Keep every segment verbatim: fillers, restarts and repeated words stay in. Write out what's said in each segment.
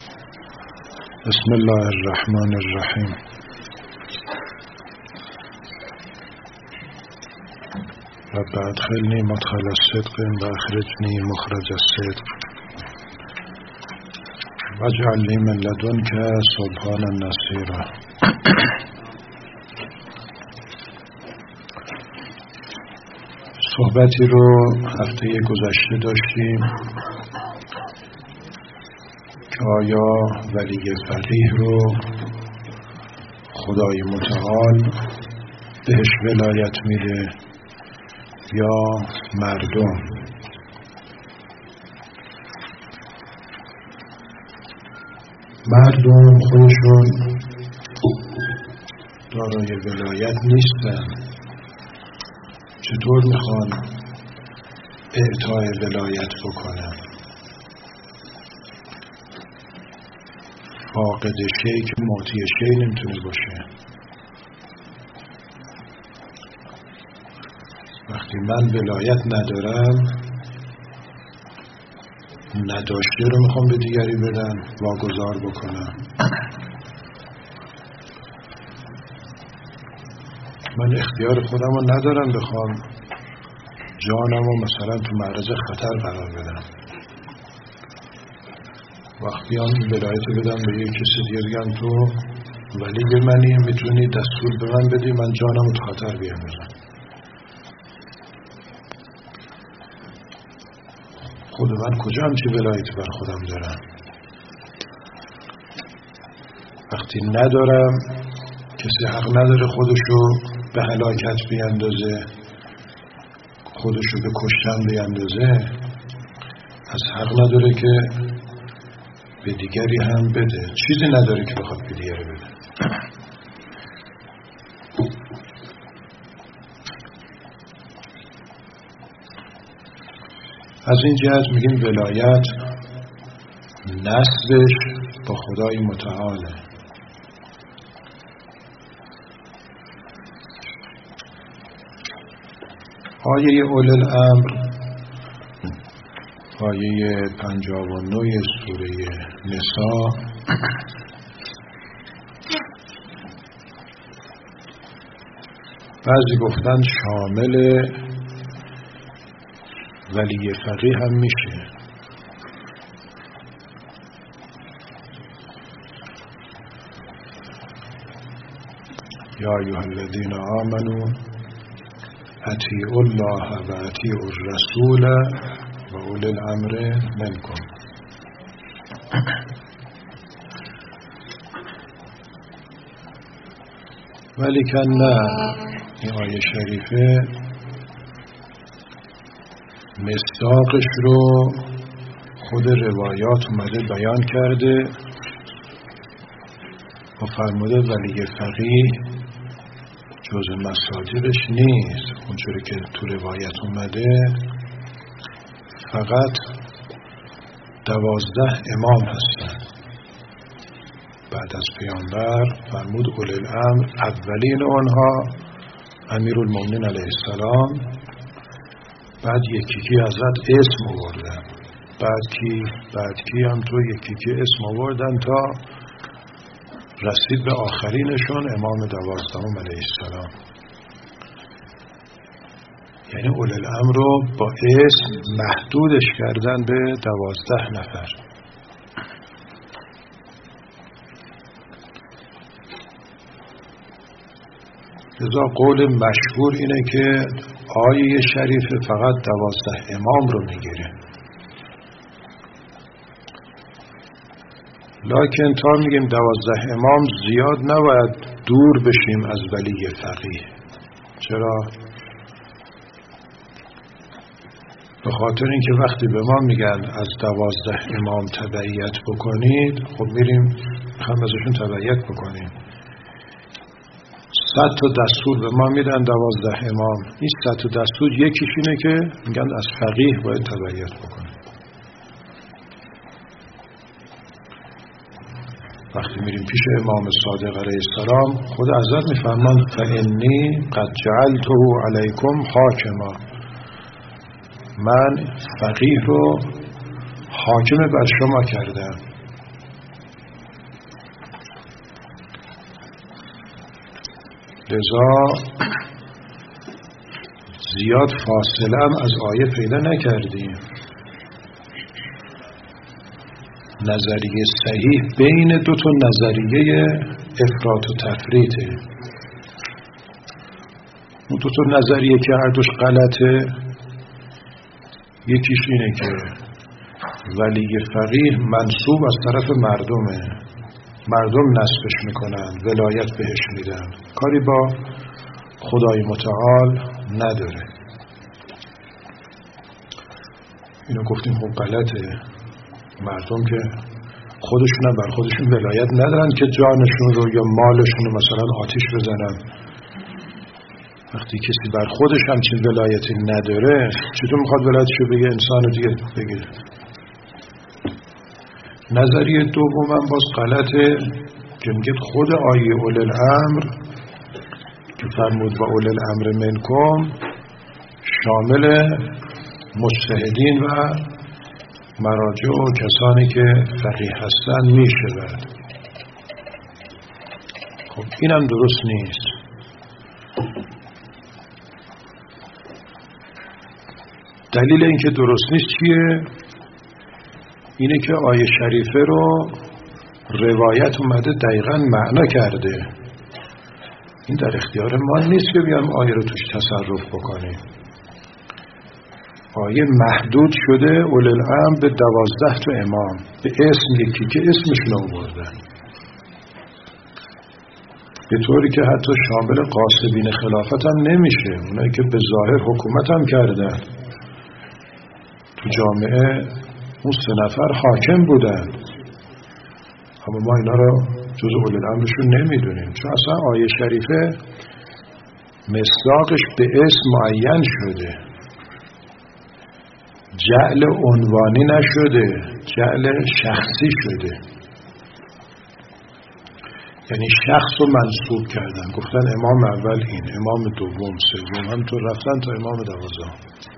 بسم الله الرحمن الرحیم. رب ادخلنی مدخل الصدق و اخرجنی مخرج الصدق واجعل لی من لدنک سلطانا نصیرا. صحبتی رو هفته گذشته داشتیم که آیا ولی فقیه رو خدای متعال بهش ولایت میده یا مردم؟ مردم خودشون دارای ولایت نیستن، چطور میخوان اعطای ولایت بکنن؟ فاقد شی که معطی شی نمیتونه باشه. وقتی من ولایت ندارم، نداشته رو میخوام به دیگری بدن، واگذار بکنم. من اختیار خودم رو ندارم بخوام جانم رو مثلا تو معرض خطر قرار بدم. وقتی هم ولایت بدم به یک کسی دیگه، بگم تو ولی منی، میتونی دستور به من بدی من جانم رو تو خطر بیاندازم. خود من کجا همچی ولایتی بر خودم دارم؟ وقتی ندارم، کسی حق نداره خودشو به هلاکت بیاندازه، خودشو به کشتن بیاندازه. از حق نداره که به دیگری هم بده، چیزی نداره که بخواد به دیگری بده. از این جهت میگیم ولایت نسبش با خدای متعاله. آیه اولی الامر، آیه پنجاه و نه سوره نساء، بعضی گفتن شامل ولی فقیه هم میشه. یا ایها الذین آمنوا اطیعوا الله و اطیعوا الرسول و اولی الامر منکم. ولیکن نه، این آیه شریفه مصداقش رو خود روایات اومده بیان کرده و فرموده ولی فقیه جز مصادیقش نیست. اونجوری که تو روایت اومده فقط دوازده امام هستن. بعد از پیامبر فرمود اولی الامر، اولین اونها امیرالمومنین علیه السلام، بعد یکی کی حضرت اسم آوردن، بعد کی بعد کی هم تو یکی کی اسم آوردن تا رسید به آخرینشون امام دوازدهم علیه السلام. یعنی اولی الامر رو با اسم محدودش کردن به دوازده نفر. لذا قول مشهور اینه که آیه شریف فقط دوازده امام رو میگیره. لکن تا میگیم دوازده امام زیاد نباید دور بشیم از ولی فقیه. چرا؟ به خاطر اینکه وقتی به ما میگن از دوازده امام تبعیت بکنید، خب میریم میخوام ازشون تبعیت بکنیم. صد تا دستور به ما میدن دوازده امام. این صد تا دستور یکیش اینه که میگن از فقیه باید تبعیت بکنیم. وقتی میریم پیش امام صادق علیه السلام، خود حضرت میفرمان فانی قد جعلته علیکم حاکما، من فقیه رو حاکم بر شما کردم. لذا زیاد فاصله هم از آیه پیدا نکردیم. نظریه صحیح بین دو تا نظریه افراط و تفریطه. اون دو تا نظریه که هر دوش غلطه، یکیش اینه که ولی فقیه منصوب از طرف مردمه، مردم نصبش میکنن، ولایت بهش میدن، کاری با خدای متعال نداره. اینو گفتیم خب غلطه. مردم که خودشون بر خودشون ولایت ندارن که جانشون رو یا مالشون رو مثلا آتیش بزنن. وقتی کسی بر خودش همچین ولایتی نداره، چطور میخواد ولایتشو بگه انسان رو دیگه بگه؟ نظریه دومم باز غلطه که میگه خود آیه اولی الامر که فرمود و اولی الامر منکم شامل مجتهدین و مراجع و کسانی که فقیه هستن میشه. خب اینم درست نیست. دلیل اینکه درست نیست چیه؟ اینه که آیه شریفه رو روایت اومده دقیقاً معنا کرده. این در اختیار ما نیست که بیام آیه رو توش تصرف بکنیم. آیه محدود شده اولی الامر به دوازده تا امام، به اسم یکی که اسمشون آوردن، به طوری که حتی شامل قاصبین خلافت هم نمیشه، اونایی که به ظاهر حکومت هم کردن تو جامعه، اون سه نفر حاکم بودن، اما ما اینا رو جز اولی الامرشون نمیدونیم، چون اصلا آیه شریفه مصداقش به اسم معین شده، جعل عنوانی نشده، جعل شخصی شده. یعنی شخص رو منصوب کردن، گفتن امام اول این، امام دوم، سوم، همینطور رفتن تا امام دوازدهم.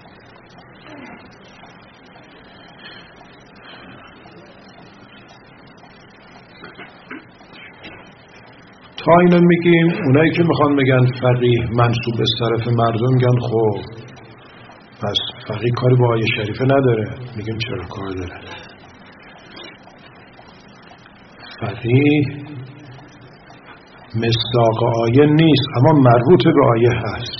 تا اینو میگیم، اونایی که میخوان بگن فقیه منصوب از طرف مردم، میگن خب پس فقیه کاری با آیه شریفه نداره. میگیم چرا کار داره؟ فقیه مصداق آیه نیست، اما مربوط به آیه هست.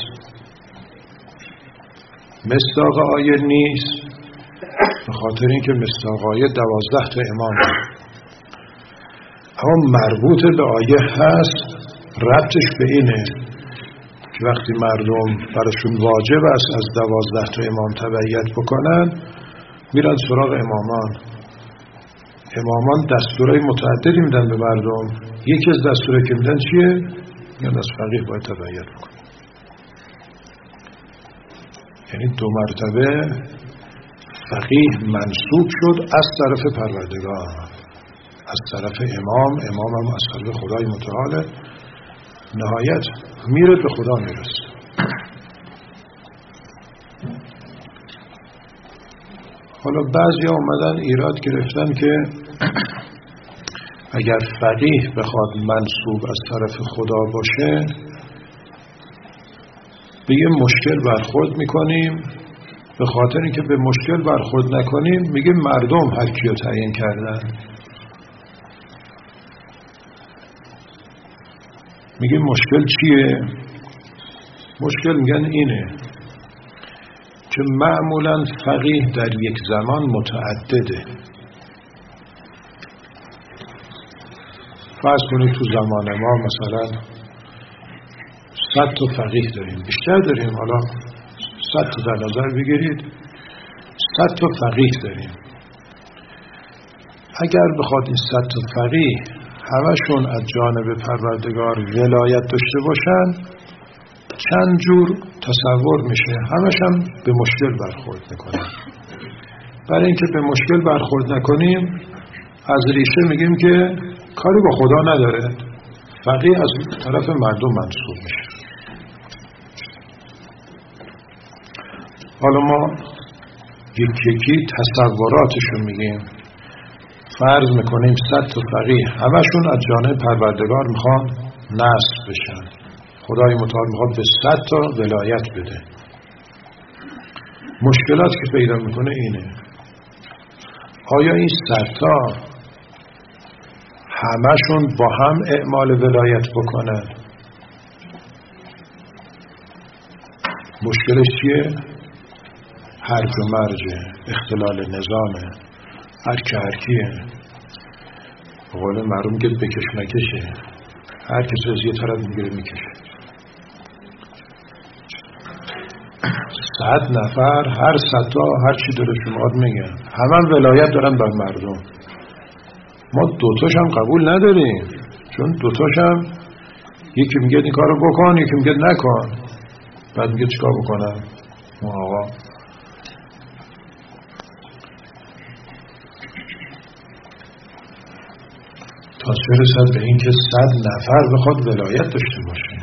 مصداق آیه نیست به خاطر اینکه مصداق آیه دوازده تا امام هست، اما مربوط به آیه هست. ربطش به اینه که وقتی مردم براشون واجب است از دوازده تا امام تبعیت بکنن، میرن سراغ امامان. امامان دستورای متعددی میدن به مردم. یکی از دستورایی که میدن چیه؟ میگن از فقیه باید تبعیت بکن. یعنی دو مرتبه فقیه منصوب شد از طرف پروردگار، از طرف امام. امام هم از طرف خدای متعال، نهایت میره به خدا میرسه. حالا بعضی ها اومدن ایراد گرفتن که اگر فقیه بخواد منصوب از طرف خدا باشه، به یه مشکل برخورد میکنیم. به خاطر اینکه به مشکل برخورد نکنیم، میگه مردم هر کیو تعیین کردن. میگه مشکل چیه؟ مشکل میگن اینه که معمولا فقیه در یک زمان متعدده. فرض کنید تو زمان ما مثلا صد تا فقیه داریم، بیشتر داریم، حالا صد تا در نظر بگیرید، صد تا فقیه داریم. اگر بخواد این صد تا فقیه همشون از جانب پروردگار ولایت داشته باشن، چند جور تصور میشه، همش هم به مشکل برخورد میکنن. برای اینکه به مشکل برخورد نکنیم، از ریشه میگیم که کاری با خدا نداره، فقیه از طرف مردم منصوب میشه. حالا ما یکی یکی تصوراتشون میگیم. فرض میکنیم صد تا فقیه همشون از جانب پروردگار میخوان نصب بشن. خدای متعال میخواد به صد تا ولایت بده. مشکلات که پیدا میکنه اینه، آیا این صد تا همشون با هم اعمال ولایت بکنن؟ مشکلش چیه؟ هرج و مرجه، اختلال نظامه، هر که هر کیه، به قول معروف که بکش مکشه، هر کسی از یه طرف میگیره میکشه. صد نفر هر صد تا هر چی دلشون میخواد میگن، همه ولایت دارن بر مردم. ما دوتاش هم قبول نداریم، چون دوتاش هم یکی میگه این کارو بکن، یکی میگه نکن، بعد میگه چیکار بکنم؟ آقا تا چه رسد به این که صد نفر بخواد ولایت داشته باشه؟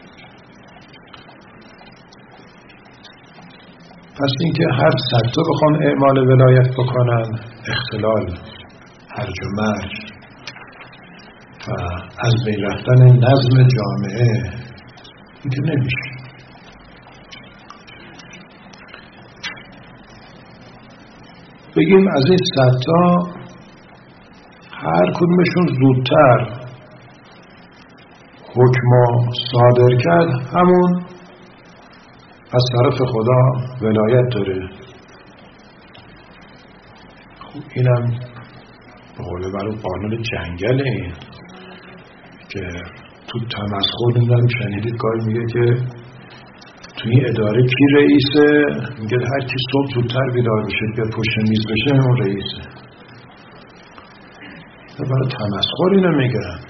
پس این که هر صد تا بخوان اعمال ولایت بکنن، اختلال، هرج و مرج و از بین رفتن نظم جامعه، این که نمیشه. بگیم از این صد تا هر کدومشون زودتر حکم صادر کرد، همون از طرف خدا ولایت داره. خب اینم به قول برای قانون جنگل، این که تو تمسخر نمیدونم شنیدید گاهی میگه که تو این اداره کی رئیسه؟ میگه هر کی صبح زودتر بیدار بشه بیا پشت میز بشه اون رئیسه. برای تمسخر اینو میگن.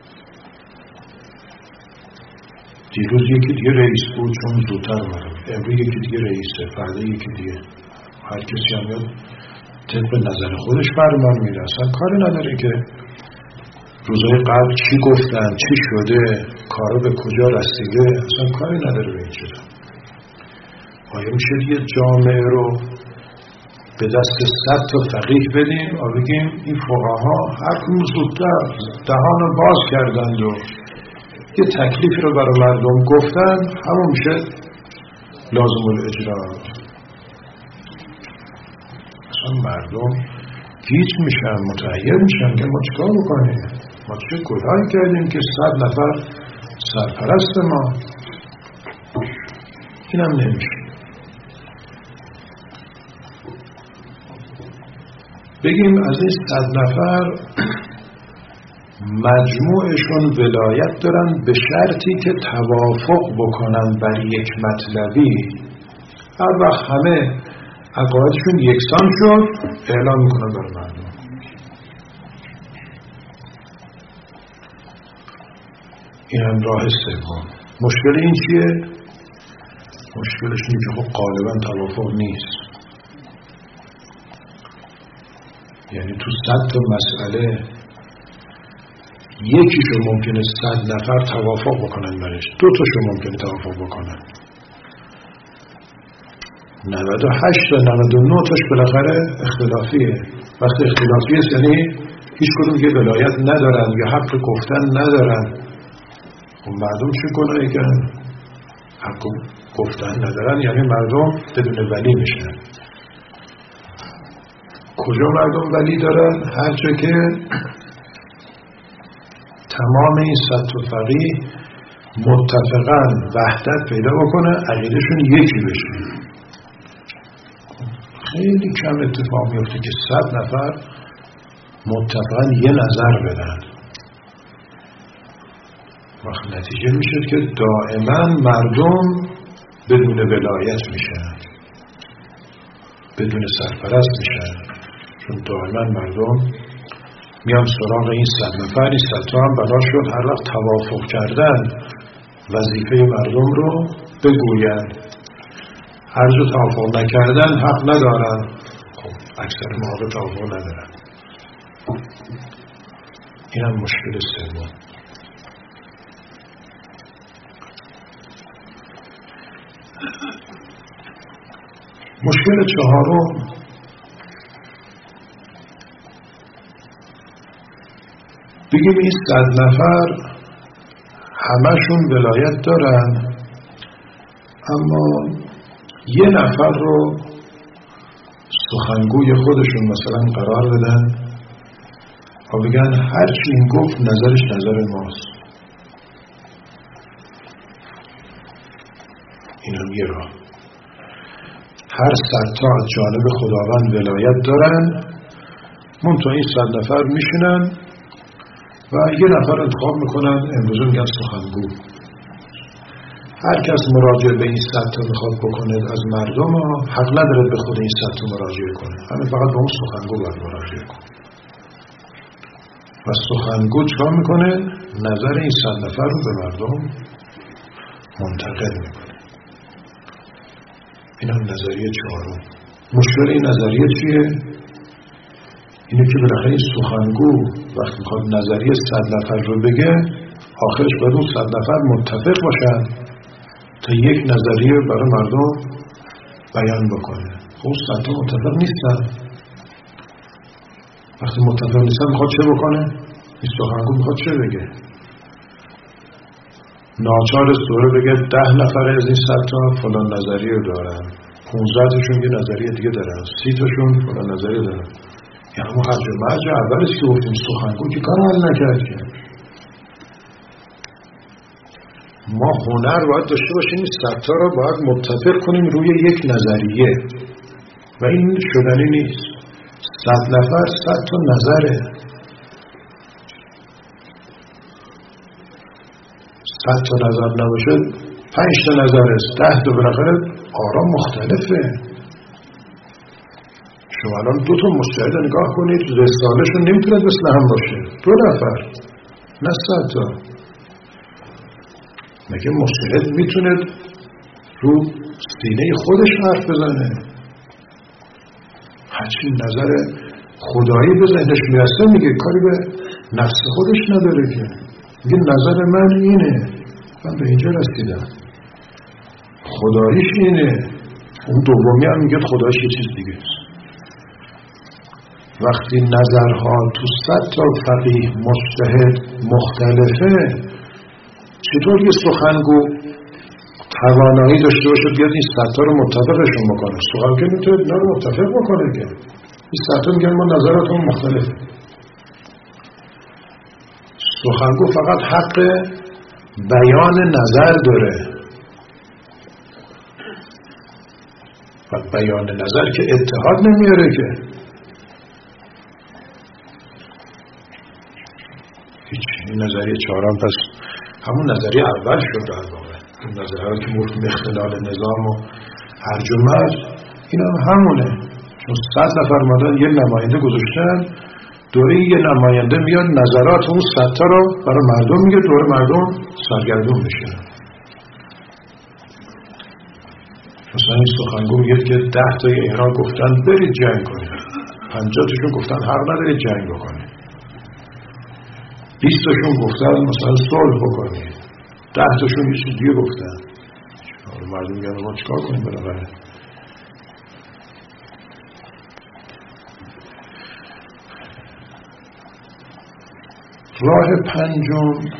دیروز یکی دیگه رئیس بود چون زودتر اومد، امروز یکی دیگه رئیسه، فردا یکی دیگه. هر کسی هم میاد طبق نظر خودش فرمان میره، اصلا کاری نداره که روزهای قبل چی گفتن، چی شده، کارا به کجا رسیده، اصلا کاری نداره به این چیزا. آیا میشه یه جامعه رو به دست صد تا فقیه بدیم و بگیم این فقها هر کدوم زودتر دهان باز کردند و یه تکلیف رو برای مردم گفتن، همون میشه لازم الاجرا؟ اصلا مردم گیج میشن، متحیر میشن که ما چیکار بکنیم؟ ما چه گناهی کردیم که صد نفر سرپرست ما؟ اینم نمیشه. بگیم از این صد نفر مجموعشون ولایت دارن به شرطی که توافق بکنن بر یک مطلبی. هر وقت همه عقایدشون یکسان شد اعلام میکنن برای مردم. این هم راه سوم. مشکل این چیه؟ مشکلش اینه که خب غالبا توافق نیست. یعنی تو صد تا مسئله یکیشو ممکنه صد نفر توافق بکنن برش، دو تاشو ممکنه توافق بکنن، نود و هشت تا نود و نه تاش بالاخره اختلافیه. وقتی اختلافیه یعنی هیچ کدوم یه ولایت ندارن یا حق گفتن ندارن. خب مردم چه گناهی کردن؟ حق گفتن ندارن یعنی مردم بدون ولی میشن. کجا مردم ولی دارن؟ هر جا که تمام این صد تا فقیه متفقاً وحدت پیدا بکنه، عقیدهشون یکی بشه. خیلی کم اتفاق میفته که صد نفر متفقاً یه نظر بدن. وقت نتیجه میشه که دائما مردم بدون ولایت میشن، بدون سرپرست میشن، چون دائما مردم میان سراغ این صد نفر. این صد تا هم بنا شد هر وقت توافق کردن وظیفه مردم رو بگوین، هر جا توافق نکردن حق ندارن. خب اکثر مواقع توافق ندارن. این هم مشکل سوم. مشکل چهارم بگیم این صد نفر همشون ولایت دارن، اما یه نفر رو سخنگوی خودشون مثلا قرار بدن و بگن هرچی این گفت نظرش نظر ماست. این هم یه راه. هر صد تا از جانب خداوند ولایت دارن، منتها این صد نفر میشنن و یه نفر انتخاب میکنن، امروز میگن سخنگو. هر کس مراجعه به این صد تا میخواد بکنه از مردم ها، حق نداره به خود این صد تا مراجعه کنه، همین فقط به اون سخنگو باید مراجعه کنه. و سخنگو چرا میکنه؟ نظر این صد نفر رو به مردم منتقل میکنه. این هم نظریه چهارم. مشکل این نظریه چیه؟ اینه که بالاخره این سخنگو وقتی میخواد نظریه صد نفر رو بگه، آخرش باید اون صد نفر متفق باشن تا یک نظریه برای مردم بیان بکنه. خب صد تا متفق نیستن. وقتی متفق نیستن میخواد چه بکنه؟ این سخنگو میخواد چه بگه؟ ناچار دوره بگه ده نفر از این صد تا فلان نظریه دارن، پونزده تاشون یه نظریه دیگه دارن، سی تاشون فلان نظریه دارن. یعنی ما هرج و مرج اولش که گفتیم سخنگو که کار حل نکرد که. ما هنر باید داشته باشیم این صد تا رو باید متفق کنیم روی یک نظریه و این شدنی نیست. صد نفر صد تا نظره، صد تا نظر نباشه پنج تا نظر است، ده تا بالاخره آرا مختلفه. شما الان دو تا مستعد نگاه کنید، رساله‌شون نمیتونه مثل هم باشه، دو نفر نه صد تا. مگه مستعد میتونه رو سینه خودش حرف بزنه؟ هرچی نظر خدایی به ذهنش میرسه میگه، کاری به نفس خودش نداره که. میگه نظر من اینه، من به اینجا رسیدم، خداییش اینه. اون دومی هم میگه خداییش یه چیز دیگه است. وقتی نظرها تو صد تا فقیه مجتهد مختلفه، چطور یه سخنگو توانایی داشته باشه بیاد این صد تا رو متفقشون بکنه؟ سخنگو میتونه اینا رو متفق بکنه که این صد تا میگن ما نظراتمون مختلفه. سخنگو فقط حق بیان نظر داره و بیان نظر که اتحاد نمیاره که. هیچ. این نظریه چهارم پس همون نظریه اول شد در واقع. این نظریه که گفتیم اختلال نظام و هرج و مرج، این هم همونه. چون صد نفر مادن یه نماینده گذاشتن، دوره یه نماینده میاد نظرات اون صد تا رو برای مردم میگه، دوره مردم سرگردون میشه. مثلا این سخنگو میگه که ده تا ایران گفتن برید جنگ کنید، پنجاه تاشون گفتن حق ندارید جنگ بکنید، بیست تاشون گفتن مثلا صلح بکنید، ده تاشون یه چیز دیگه گفتن. مردم میگن ما چیکار کنیم بالاخره؟ راه پنجم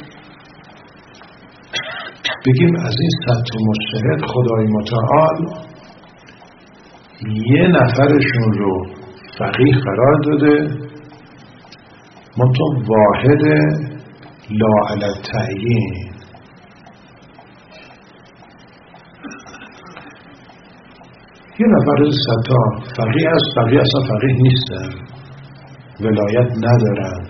بگیم از این صد تا مجتهد خدای متعال یه نفرشون رو فقیه قرار داده، منتها واحد لا علی التعیین. یه نفر از صد تا فقیه است، فقیه اصلا فقیه نیستن، ولایت ندارن.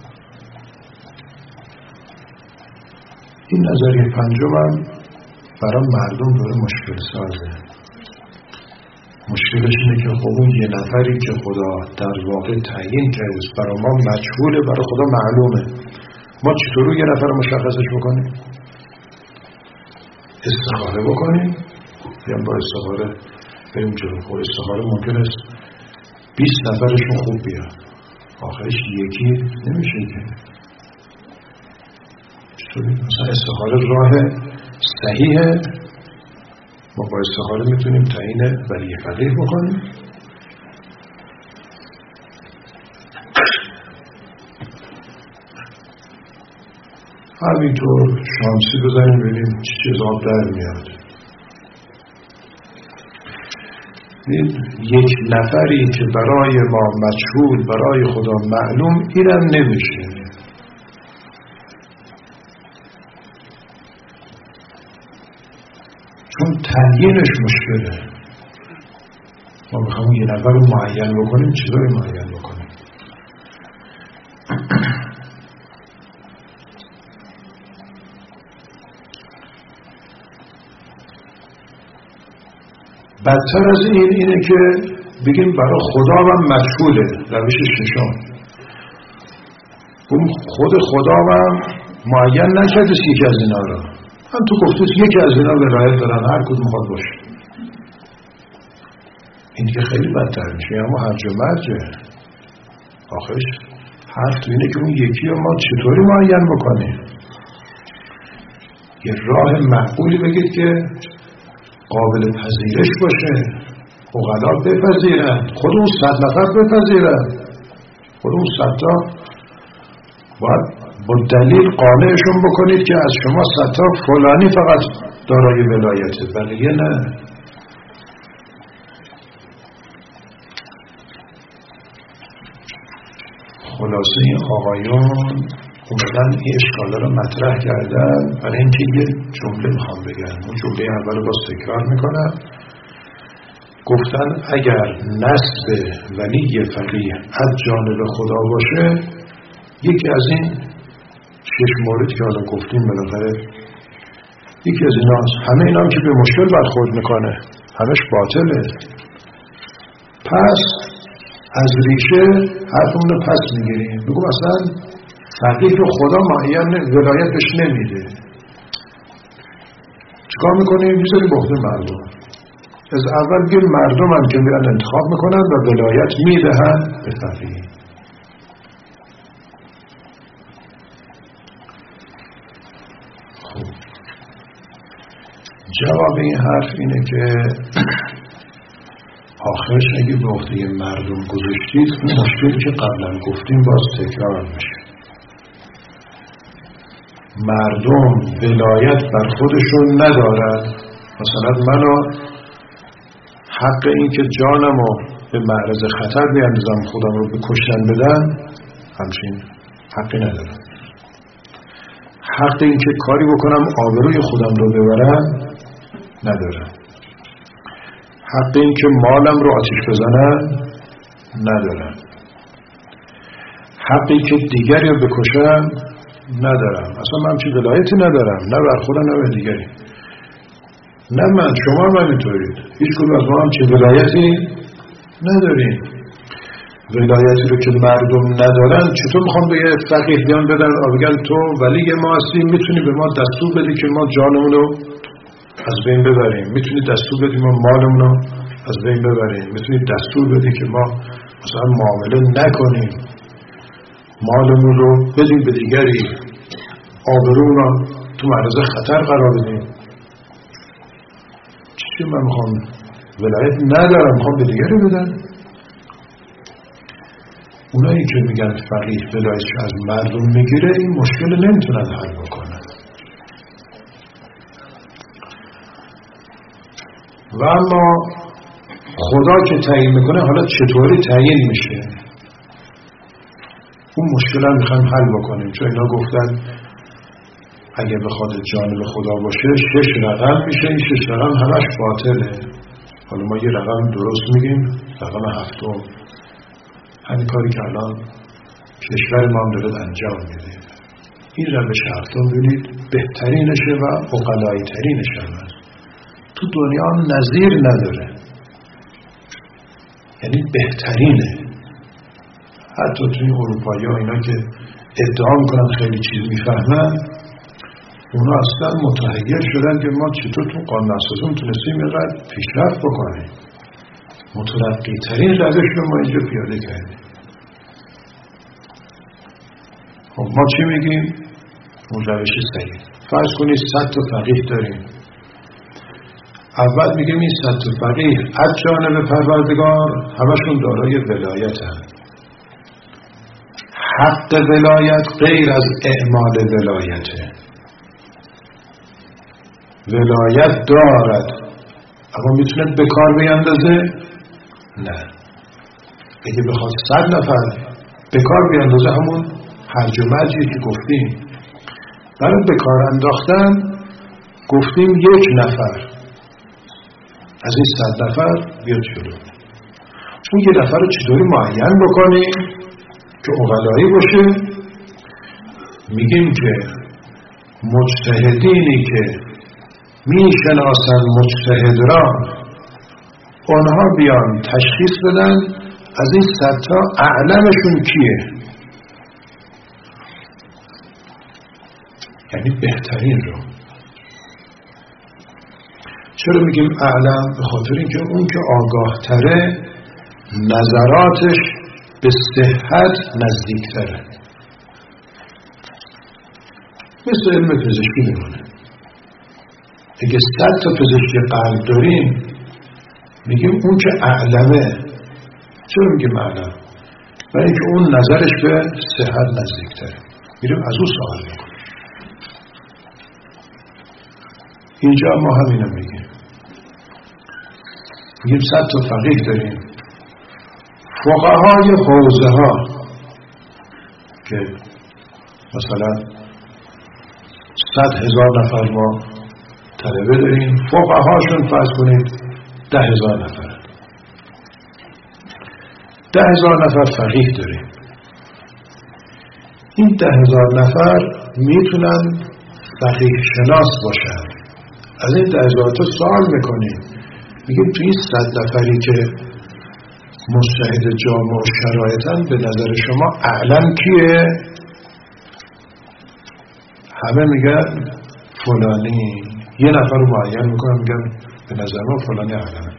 این نظریه پنجم هم برای مردم داره مشکل سازه. مشکلش اینه که خب اون یه نفری که خدا در واقع تعیین کرده برای ما مجهوله، برای خدا معلومه. ما چطور یه نفر مشخصش بکنیم؟ استخاره بکنیم یا با استخاره بریم جلو؟ خب استخاره ممکن است بیست نفرشون خوب بیاد، آخرش یکی نمیشه که. مثلا استخاره راه صحیحه، ما با استخاره میتونیم تعیین ولی فقیه بکنیم. همینطور شانسی بزنیم ببینیم چه چیزا در میاد. یک نفری که برای ما مجهول برای خدا معلوم اینم نمیشه. چون تعیینش مشکله. ما میخوام یه نفر رو معین بکنیم، چطوری معین بکنیم؟ بدتر از این اینه که بگیم برای خدا هم مجهوله. روش ششم اون خود خدا هم معین نکرده یکی از اینا رو. هم تو گفتید یکی از اینا ولایت دارن، هر کدوم خواهد باشه. این دیگه خیلی بدتر میشه. اما هرج و مرجه. آخرش حرف تو اینه که اون یکی رو ما چطوری معین بکنیم. یه راه معقولی بگید که قابل پذیرش باشه. عقلا بپذیرن، خود اون صد نفر بپذیرن، خود اون صد تا باید با دلیل قانعشون بکنید که از شما صد تا فلانی فقط دارای ولایته، بقیه نه. خلاصه این آقایون اومدن این اشکاله رو مطرح کردن. برای اینکه یه جمله میخوام بگن، اون جمله اول رو باز تکرار میکنم. گفتن اگر نسب ولی فقیه از جانب خدا باشه، یکی از این شش مورد که حالا گفتیم بالاخره یکی از اینا هست. همه اینا هم که به مشکل برخورد میکنه، همش باطله. پس از ریشه حرفمون رو پس میگیریم. بگو مثلا فقیه رو خدا معین ولایت بهش نمیده. چیکار میکنیم؟ میذاریم به عهده مردم. از اول بگیم مردم هم که میرن انتخاب میکنن و ولایت میدهن به فقیه. خب جواب این حرف اینه که آخرش اگه به عهده مردم گذاشتید، اون مشکلی که قبلا گفتیم باز تکرار میشه. مردم ولایت بر خودشون ندارد. مثلا منو حق این که جانمو به معرض خطر بیاندازم، خودم رو به کشتن بدن، همچین حقی ندارم. حق این که کاری بکنم آبروی خودم رو ببرم ندارم. حق این که مالم رو آتیش بزنم ندارم. حقی که دیگری رو بکشم ندارم. اصلا من چی ولایتی ندارم، نه بر خودم نه بر دیگری. نه من، شما هم همینطورید. هیچ کدوم از ما هم چه ولایتی نداریم. ولایتی رو که مردم ندارن چطور میخوام به یه فقیه بیان بدن بگن تو ولی ما هستیم، میتونی به ما دستور بدی که ما جانمون رو از بین ببریم، میتونی دستور بدی ما مالمون رو از بین ببریم، میتونی دستور بدی که ما مثلا معامله نکنیم، مالمون رو بدیم به دیگری، آبرومون رو تو معرض خطر قرار بدیم. چی من میخوام ولایت ندارم، میخوام به دیگری بدن. اونایی که میگن فقیه ولایتش از مردم میگیره، این مشکل نمیتونن حل بکنن. و اما خدا که تعیین میکنه، حالا چطوری تعیین میشه؟ اون مشکل هم میخوایم حل بکنیم. چون اینا گفتن اگه بخواد جانب خدا باشه شش رقم میشه، این شش رقم همش باطله. حالا ما یه رقم درست میگیم، رقم هفتم. همین کاری که الان کشور ما هم داره انجام میده. این روش هفتم ببینید بهترینشه و عقلایی ترینشه هست. تو دنیا نظیر نداره، یعنی بهترینه. حتی توی اروپایی ها اینا که ادعا میکنن خیلی چیز میفهمن، اونا اصلا متحیر شدن که ما چطور تو قانون اساسی تونستیم اینقدر پیشرفت بکنیم. مترقی ترین روش رو ما اینجا پیاده کردیم. خب ما چی میگیم؟ اون روش صحیح. فرض کنید صد تا فقیه داریم. اول میگیم این صد تا فقیه از جانب پروردگار همشون دارای ولایت هم. حق ولایت غیر از اعمال ولایته. ولایت دارد اما میتونه به کار بیندازه؟ نه. اگه بخواد صد نفر به کار بیندازه همون هرج و مرجی که گفتیم، برای به کار انداختن گفتیم یک نفر از این صد نفر بیاد جلو. اون یه نفر رو چطوری معین بکنیم که اقلایی باشه؟ میگیم که مجتهدینی که میشناسن مجتهد را، اونها بیان تشخیص بدن از این صد تا اعلمشون کیه، یعنی بهترین رو. چرا میگیم اعلم؟ به خاطر اینکه اون که آگاه تره نظراتش به صحت نزدیک تره. مثل علم پزشکی میمونه. اگه صد تا پزشکی قلب داریم میگیم اون که اعلمه. چرا میگیم اعلم؟ برای اینکه اون نظرش به صحت نزدیک تره. میریم از اون سوال میکنیم. اینجا ما همینو میگیم. میگیم صد تا فقیه داریم. فقهای حوزه ها که مثلا صد هزار نفر ما طلبه داریم، فقهاشون فرض کنید ده هزار نفر. ده هزار نفر فقیه داریم. این ده هزار نفر میتونن فقیه شناس باشن. از این ده هزار تا سوال میکنیم، میگیم توی این صد نفری که مجتهد جامع و شرایطن به نظر شما اعلم کیه؟ همه میگن فلانی. یه نفر رو معین میکنن میگن به نظر ما فلانی اعلمه.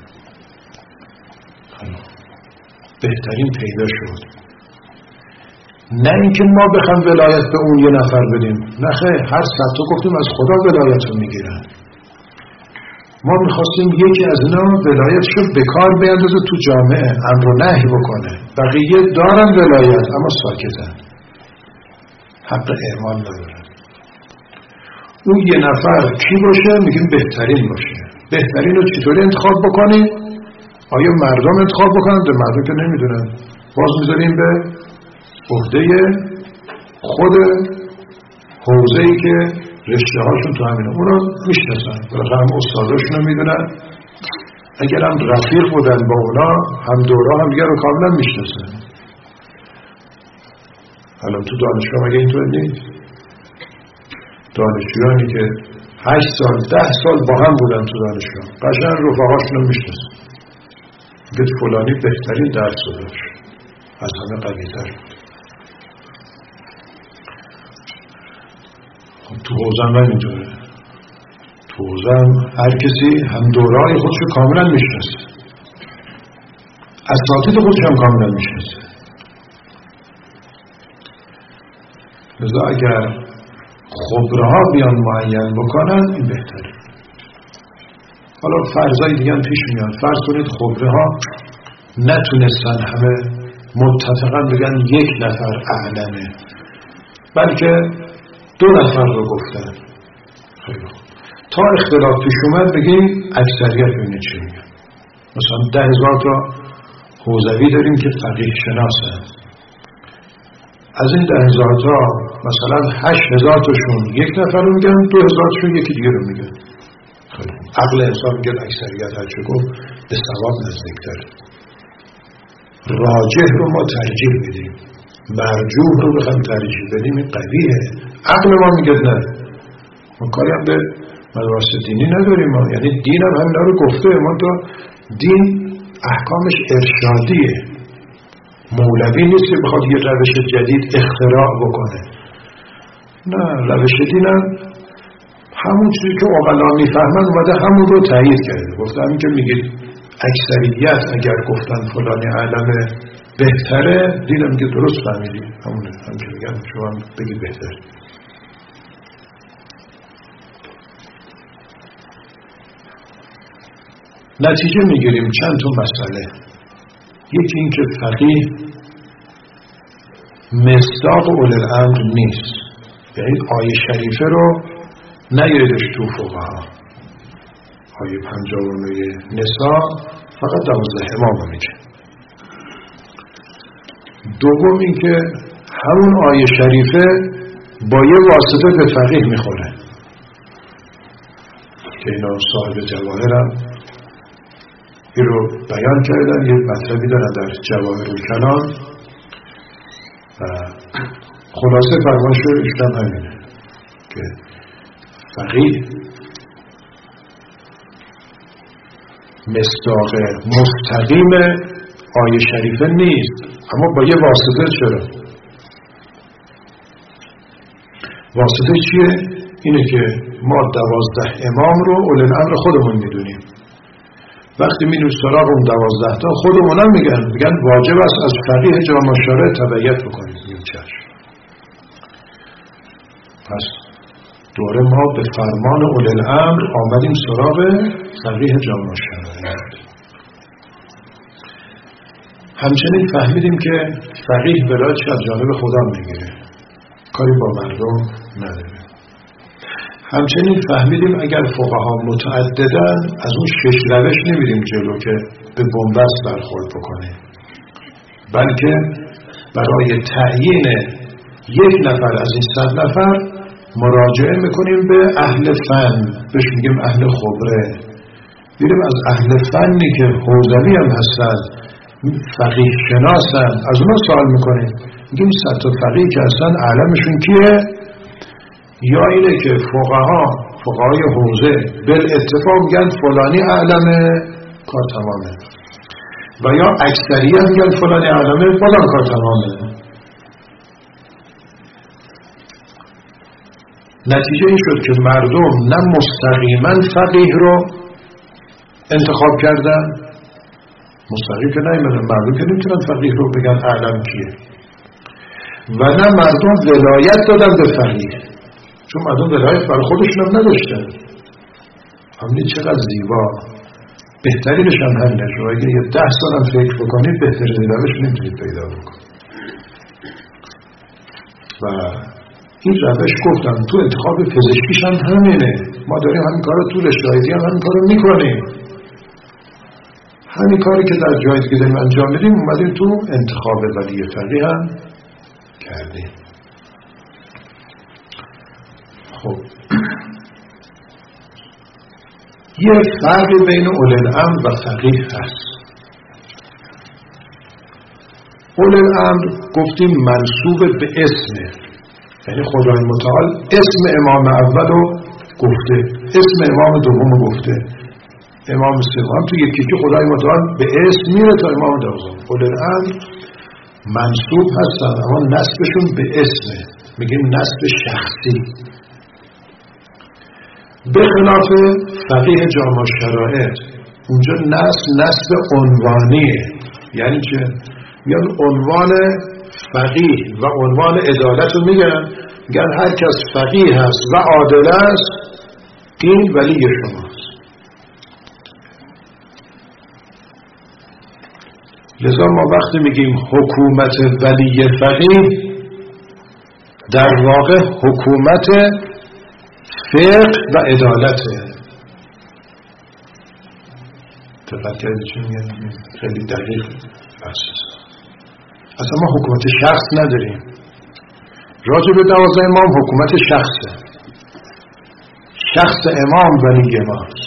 بهترین پیدا شد. نه اینکه ما بخوام ولایت به اون یه نفر بدیم، نه خیر، هر صد تا گفتیم از خدا ولایت رو میگیرن. ما میخواستیم یکی از اینا ولایتشو به کار بیندازه تو جامعه، امر و نهی بکنه. بقیه دارن ولایت اما ساکتن، حق اعمال ندارن. اون یه نفر کی باشه؟ میگیم بهترین باشه. بهترین رو چطوری انتخاب بکنیم؟ آیا مردم انتخاب بکنن؟ به مردم که نمیدونن، باز میذاریم به عهده خود حوزه‌ای که رشته هاشون تو همینه. اونا میشناسن، بالاخره هم استاداشون رو میدونن. اگر هم رفیق بودن با اونا، هم دورا هم دیگر رو کاملا میشناسن. حالا تو دانشگاه مگه اینطور نیست؟ دانشجویانی که هشت سال ده سال با هم بودن تو دانشگاه، قشنگ رفقاشون رو میشناسن. میگه فلانی بهترین درس رو داشت، از همه قوی‌تر بود. تو حوزم هم اینطوره. تو حوزم هر کسی هم دورای خودش رو کاملا میشناسه، اساتید خودش هم کاملا میشناسه. لذا اگر خبره ها بیان معین بکنن این بهتره. حالا فرضای دیگه هم پیش میان. فرض کنید خبره ها نتونستن همه متفقا بگن یک نفر اعلمه، بلکه دو نفر رو گفتن. خیلی خوب. تا اختلاف پیش اومد بگیم اکثریت ببینید چی میگن. مثلا ده هزار تا حوزوی داریم که فقیه شناسن. از این ده هزار تا مثلا هشت هزار تاشون یک نفر رو میگن، دو هزار تاشون یکی دیگه رو میگن. خیلی خوب. عقل انسان میگه اکثریت هرچه گفت به ثواب نزدیکتر. راجح رو ما ترجیح بدیم، مرجوح رو بخوام ترجیح بدیم این قویه. عقل ما میگه نه. ما کاری هم به مدارس دینی نداریم. ما یعنی دین هم همینا رو گفته. ما تا دین احکامش ارشادیه. مولوی نیست که بخواد یه روش جدید اختراع بکنه. نه، روش دین هم همون چیزی که عقلا میفهمن اومده همون رو تایید کرده. گفته همین که میگید اکثریت اگر گفتن فلانی علمه بهتره، دیدم که درست فهمیدی. همونه، هم که میگن شما هم بگید بهتره. نتیجه میگیریم چند تا مسئله. یکی این که فقیه مصداق اولی الامر نیست. یعنی آیه شریفه رو نیاریدش تو فقها. آیه پنجاه و نه نساء فقط دوازده امام میگه. دوم این که همون آیه شریفه با یه واسطه به فقیه میخوره که اینا صاحب جواهرم این رو بیان کردن. یه مطلبی دارن در جواهر الکلام و خلاصه فرمایششون همینه که فقیه مصداق مستقیم آیه شریفه نیست، اما با یه واسطه. چرا؟ واسطه چیه؟ اینه که ما دوازده امام رو اولی الامر خودمون میدونیم. وقتی میریم سراغ اون دوازده تا خودمون هم میگن میگن واجب است از فقیه جامع الشرع تبعیت بکنیم. میگیم چشم. پس دوره ما به فرمان اولی الامر آمدیم سراغ فقیه جامع الشرع. همچنین فهمیدیم که فقیه ولایتش از جانب خدا میگیره، کاری با مردم نداره. همچنین فهمیدیم اگر فقها متعددن از اون شش روش نمیریم جلو که به بنبست برخورد بکنه، بلکه برای تعیین یک نفر از این صد نفر مراجعه میکنیم به اهل فن، بهش میگیم اهل خبره. میریم از اهل فنی که حوزوی هم هستن، فقیه شناسن، از اونا سوال میکنیم. میگیم صد تا فقیه که اصلا علمشون کیه؟ یا اینه که فقها فقهای حوزه بالاتفاق میگن فلانی علمه، کار تمامه، و یا اکثریت میگن فلانی علمه، فلان کار تمامه. نتیجه این شد که مردم نه مستقیما فقیه رو انتخاب کردن، مستقیم که نمیدونن، مردم که نمیتونن فقیه رو بگن علم کیه، و نه مردم ولایت دادن به فقیه، چون مردم ولایت برای خودشون هم نداشتن. همین چقدر زیبا. بهترینش هم همینه. شما اگه یه ده سال هم فکر بکنید بهترین روش نمیتونید پیدا بکنید. و این روش گفتم تو انتخاب پزشکیش هم همینه. ما داریم همین کار رو تو رشته‌ای هم همین کار رو میکنیم. همین کاری که در جایی که داریم انجام میدیم اومدیم تو انتخاب ولی فقیه هم کردیم. خب یه فرق بین اولی الامر و فقیه هست. اولی الامر گفتیم منسوب به اسمه، یعنی خدای متعال اسم امام اول رو گفته، اسم امام دوم رو گفته، امام سوم تو یکی که خدای متعال به اسم میره تا امام دوم. اولی الامر منسوب هستن اما نسبشون به اسمه، میگیم نسب شخصی. به خلاف فقیه جامع الشرائع اونجا نسب نسب عنوانیه. یعنی چه؟ میگن عنوان فقیه و عنوان عدالت رو میگن، میگن هر کس فقیه هست و عادل است این ولی شماست. لذا ما وقتی میگیم حکومت ولی فقیه در واقع حکومت فقه و عدالته. دقت کردید چی میگن؟ خیلی دقیق است. اصلا ما حکومت شخص نداریم. راجع به دوازده امام حکومت شخصه. شخص امام ولی ماست.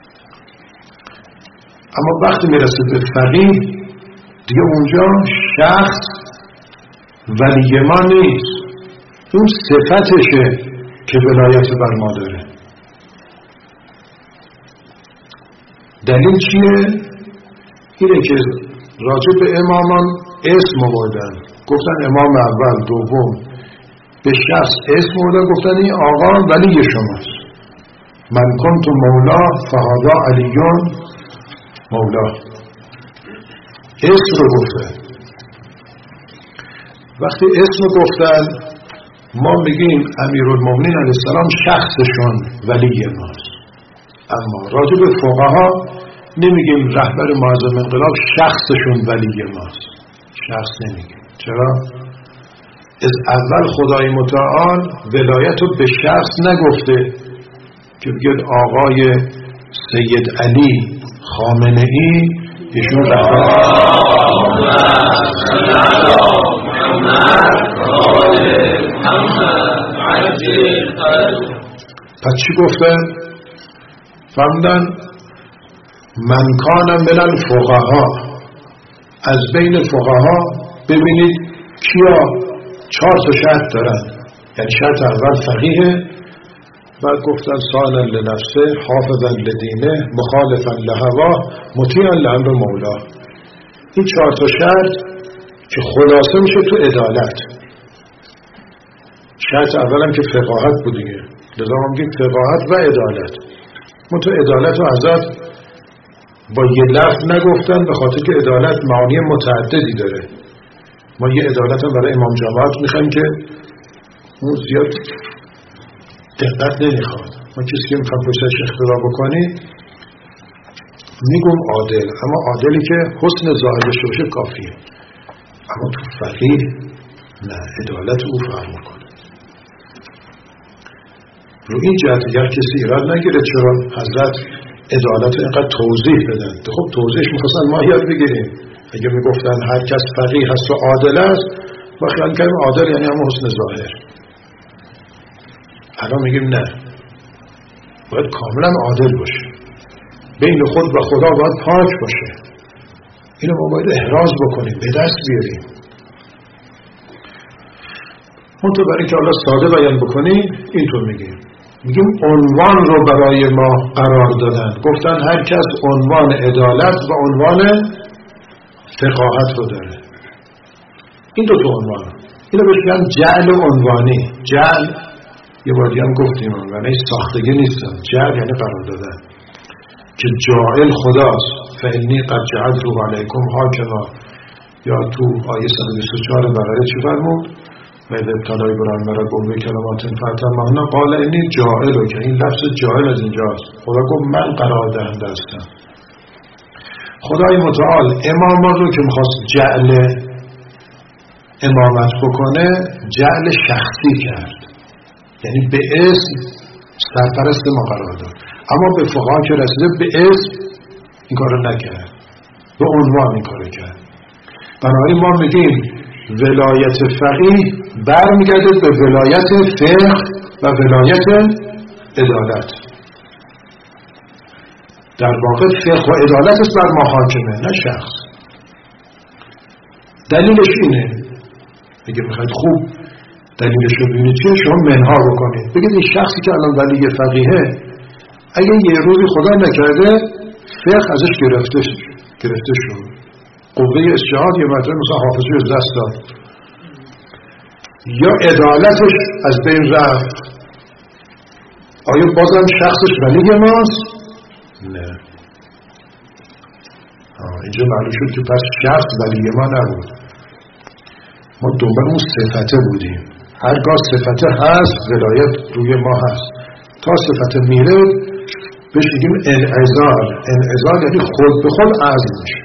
اما وقتی میرسه به فقیه دیگه اونجا شخص ولی ما نیست، اون صفتشه که ولایت بر ما داره. دلیل چیه؟ اینه که راجع به امامان اسم آوردن، گفتن امام اول دوم، به شخص اسم آوردن گفتن این آقا ولی شماست. من کنت مولا فهذا علیون مولا، اسم رو گفته. وقتی اسم رو گفتن ما میگیم امیرالمومنین علیه السلام شخصشون ولی ماست. اما راجع به فقها نمیگیم رهبر معظم انقلاب شخصشون ولی ماست. شخص نمیگیم. چرا؟ از اول خدای متعال ولایت رو به شخص نگفته که بگید آقای سید علی خامنه ای ایشون پس چی گفتن؟ فرمودن من کان من الفقها، از بین فقها ببینید کیا چهار تا شرط دارن، یعنی شرط اول فقیه، بعد گفتن سالا لنفسه، حافظا لدینه، مخالفا لهوا، مطیعا لامر مولا. این چهار تا شرط که خلاصه میشه تو عدالت. شرط اولم که فقاهت بود دیگه، لذا ما میگیم فقاهت و عدالت. ما تو عدالت و ازاد با یه لفظ نگفتن به خاطر که عدالت معانی متعددی داره. ما یه عدالت هم برای امام جماعت میخوایم که اون زیاد دقت نمیخواد. ما کسی که میخواد پشتش اختراع بکنی میگم عادل، اما عادلی که حسن ظاهرش باشه کافیه. اما تو فقیه نه، عدالت او فرق میکنه. رو این جهت اگر کسی ایراد نگیره چرا حضرت عدالت رو اینقدر توضیح بدن، خب توضیحش میخواستن ما یاد بگیریم. اگه میگفتن هر کس فقیه هست و عادل است، ما خیال کنیم عادل یعنی همون حسن ظاهر. الان میگیم نه، باید کاملا عادل باشه، بین خود و خدا باید پاک باشه. اینو ما باید احراز بکنیم، به دست بیاریم. اون تو برای که الله ساده بیان بکنیم اینطور میگیم میگیم عنوان رو برای ما قرار دادن، گفتن هر کس عنوان عدالت و عنوان فقاهت رو داره. این دو تا عنوان، اینو بهش میگن جعل عنوانی. جعل یه بار دیگه هم گفتیم عنوانی ساختگی نیستن، جعل یعنی قرار دادن که جاعل خداست. فعنی قد جعلت علیکم حاکما، یا تو آیه صد و بیست و چهار بقره چی فرمود؟ و اذ ابتلی ابراهیم ربه بکلمات فاتمهن قال انی جاعل، که این لفظ جاعل از اینجاست. خدا گفت من قرار دهنده هستم. خدای متعال امامان رو که میخواست جعل امامت بکنه جعل شخصی کرد، یعنی به اسم سرپرست ما قرار داد. اما به فقها که رسیده به اسم این کار رو نکرد، به عنوان این کار کرد. بنابراین ما میگیم ولایت فقیه برمیگرده به ولایت فقه و ولایت عدالت. در واقع فقه و عدالت است بر ما حاکمه، نه شخص. دلیلش اینه، اگه میخواید خوب دلیلش رو ببینید چیه، شما منها بکنید، بگید این شخصی که الان ولی فقیهه اگه یه روزی خدا نکرده فقه ازش گرفته گرفته شد، قوه اجتهاد یه مطلب مثلا حافظی از دست داد، یا عدالتش از بین رفت، آیا بازم شخصش ولی ماست؟ نه. اینجا معلوم شد که پس شخص ولی ما نبود، ما دنبال اون صفته بودیم. هرگاه صفته هست ولایت روی ما هست، تا صفته میره بهش میگیم انعزال. انعزال یعنی خود به خود عزل میشه.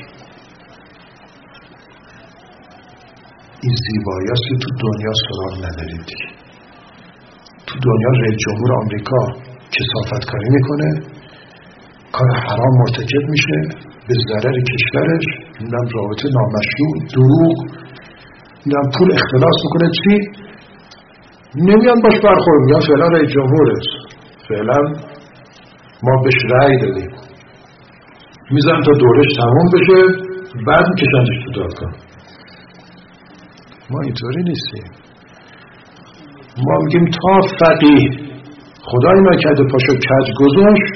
این زیبایی است که تو دنیا سراغ نداریم دیگه. تو دنیا رئیس جمهور آمریکا کثافت کاری میکنه، کار حرام مرتکب میشه به ضرر کشورش، میدونم رابطه نامشروع، دروغ، میدونم پول اختلاس میکنه، چی؟ نمیان باش برخورد، میگن فعلا رئیس جمهور است، فعلا ما بهش رأی دادیم، میزن تا دورش تموم بشه بعد میکشنش تو دادگاه. ما اینطوری نیستیم. ما میگیم تا فقیه خدای نکرده پاشو کج گذاشت،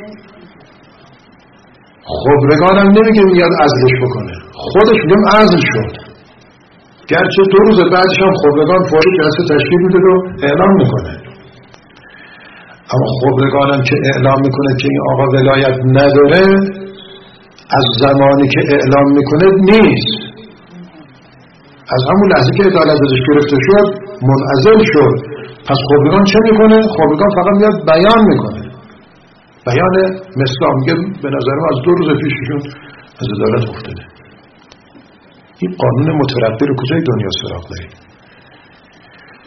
خبرگانم نمیگه میاد عزلش بکنه، خودش میگم عزل شد، گرچه دو روز بعدش هم خبرگان فوری جلسه تشکیل میده و اعلام میکنه. اما خبرگانم که اعلام میکنه که این آقا ولایت نداره، از زمانی که اعلام میکنه نیست، از همون لحظه که عدالت ازش گرفته شد منعزل شد. پس خبرگان چه میکنه؟ خبرگان فقط میاد بیان میکنه، بیان مثلا میگه به نظرم از دو روز پیششون از عدالت افتاده. این قانون مترقی رو کجای دنیا سراغ داریم؟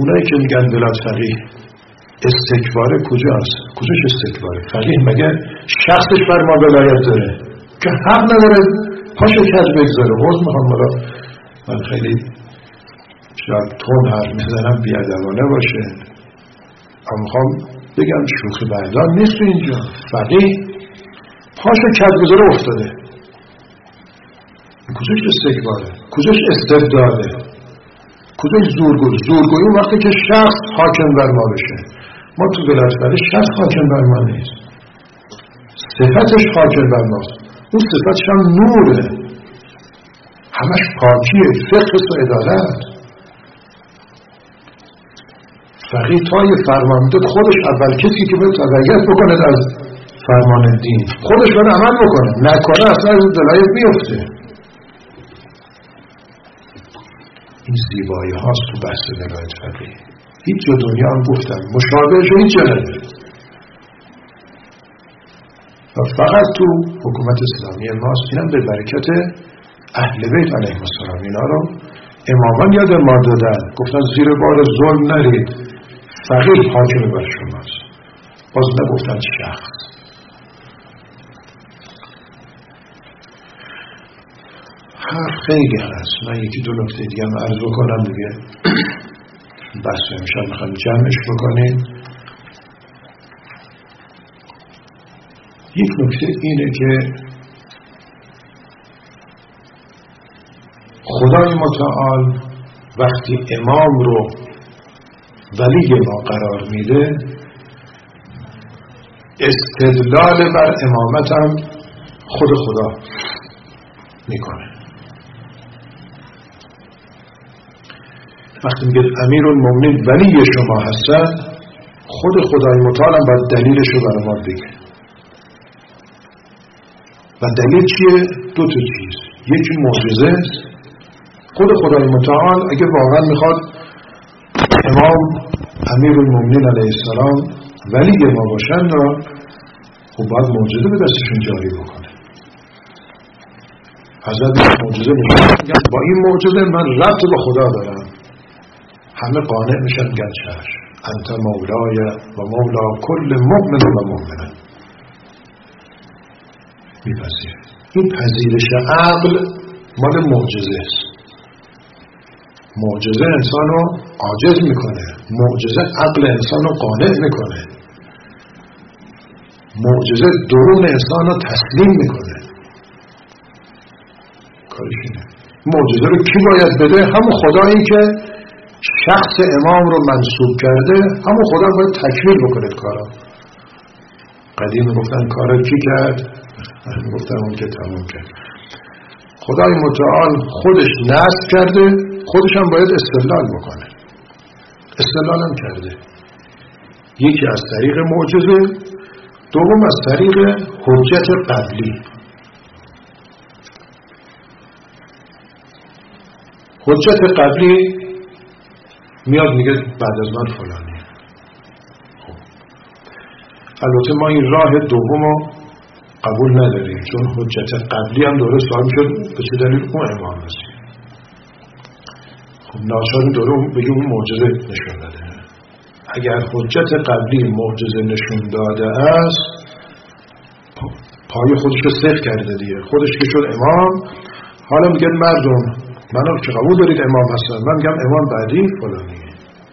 اونایی که میگن ولایت فقیه استکباره کجاست؟ کجاش استکباره؟ فقیه مگه شخصش بر ما ولایت داره که حق نداره پاشو کج بگذاره. حوض میخوام برا من خیلی شاید تون حرف میزنم بیادبانه باشه، اما میخوام بگم شوخی بردار نیست تو اینجا. فقیه پاشو کج بگذاره افتاده. کجاش استکباره؟ کجاش استبداده؟ کجاش زورگوی؟ زورگویی اون وقتی که شخص حاکم بر ما بشه. ما تو ولایت فقیه شخص حاکم بر ما نیست، صفتش حاکم بر ماست. اون صفتش هم نوره، همش پاکیه، فقه و عدالت. فقیه تای فرمانده خودش اول کسی که باید تبعیت بکنه از فرمان دین، خودش باید عمل بکنه، نکنه اصلا از ولایت میفته. این زیبایی هاست تو بحث ولایت فقیه. هیچ جا دنیا هم گفتم مشابهش هیچ جا نداره و فقط تو حکومت اسلامی ماست. اینم به برکت اهل بیت علیهم السلام. اینا رو امامان یاد ما دادن، گفتن زیر بار ظلم نرید، فقیه حاکم بر شماست. باز نگفتن شخص. حرف خیلی هست، من یکی دو نکته دیگه هم عرض بکنم دیگه بس امشب میخوایم جمعش بکنیم. یک نکته اینه که خدای متعال وقتی امام رو ولی ما قرار میده، استدلال بر امامتم خود خدا میکنه. وقتی میگه امیرالمومنین ولی شما هستن، خود خدای متعال هم باید دلیلش رو برای ما بگه. و دلیل چیه؟ دو تا چیز. یکی معجزه است. خود خدای متعال اگه واقعا میخواد امام امیرالمومنین علیه السلام ولی ما باشن را، خب باید معجزه به دستشون جاری بکنه. حضرت معجزه نشون میگن با این معجزه من ربط به خدا دارم. همه قانع میشن، میگن چشم انت مولای و مولا کل مؤمن و مؤمنه. میپذیره. این پذیرش عقل مال معجزه است. معجزه انسان رو عاجز میکنه، معجزه عقل انسان رو قانع میکنه، معجزه درون انسان رو تسلیم میکنه. کارش اینه. معجزه رو کی باید بده؟ همون خدایی که شخص امام رو منصوب کرده، همون خدا باید تکمیل بکنه کارا. قدیم گفتن کارا کی کرد؟ گفتن اون که تمام کرد. خدای متعال خودش نصب کرده، خودش هم باید استدلال بکنه. استدلال هم کرده. یکی از طریق معجزه، دوم از طریق حجت قبلی. حجت قبلی میاد میگه بعد از من فلانی. خب البته ما این راه دومو قبول نداریم، چون حجت قبلی هم دوره سوال شد به چه دلیل اون امام هستی. خب ناچار دوره بگیم اون معجزه نشون داده. اگر حجت قبلی معجزه نشون داده است، پای خودش رو صفر کرده دیگه. خودش که شد امام، حالا میگه مردم منو که قبول دارید امام هستن، من میگم امام بعدی فلانیه.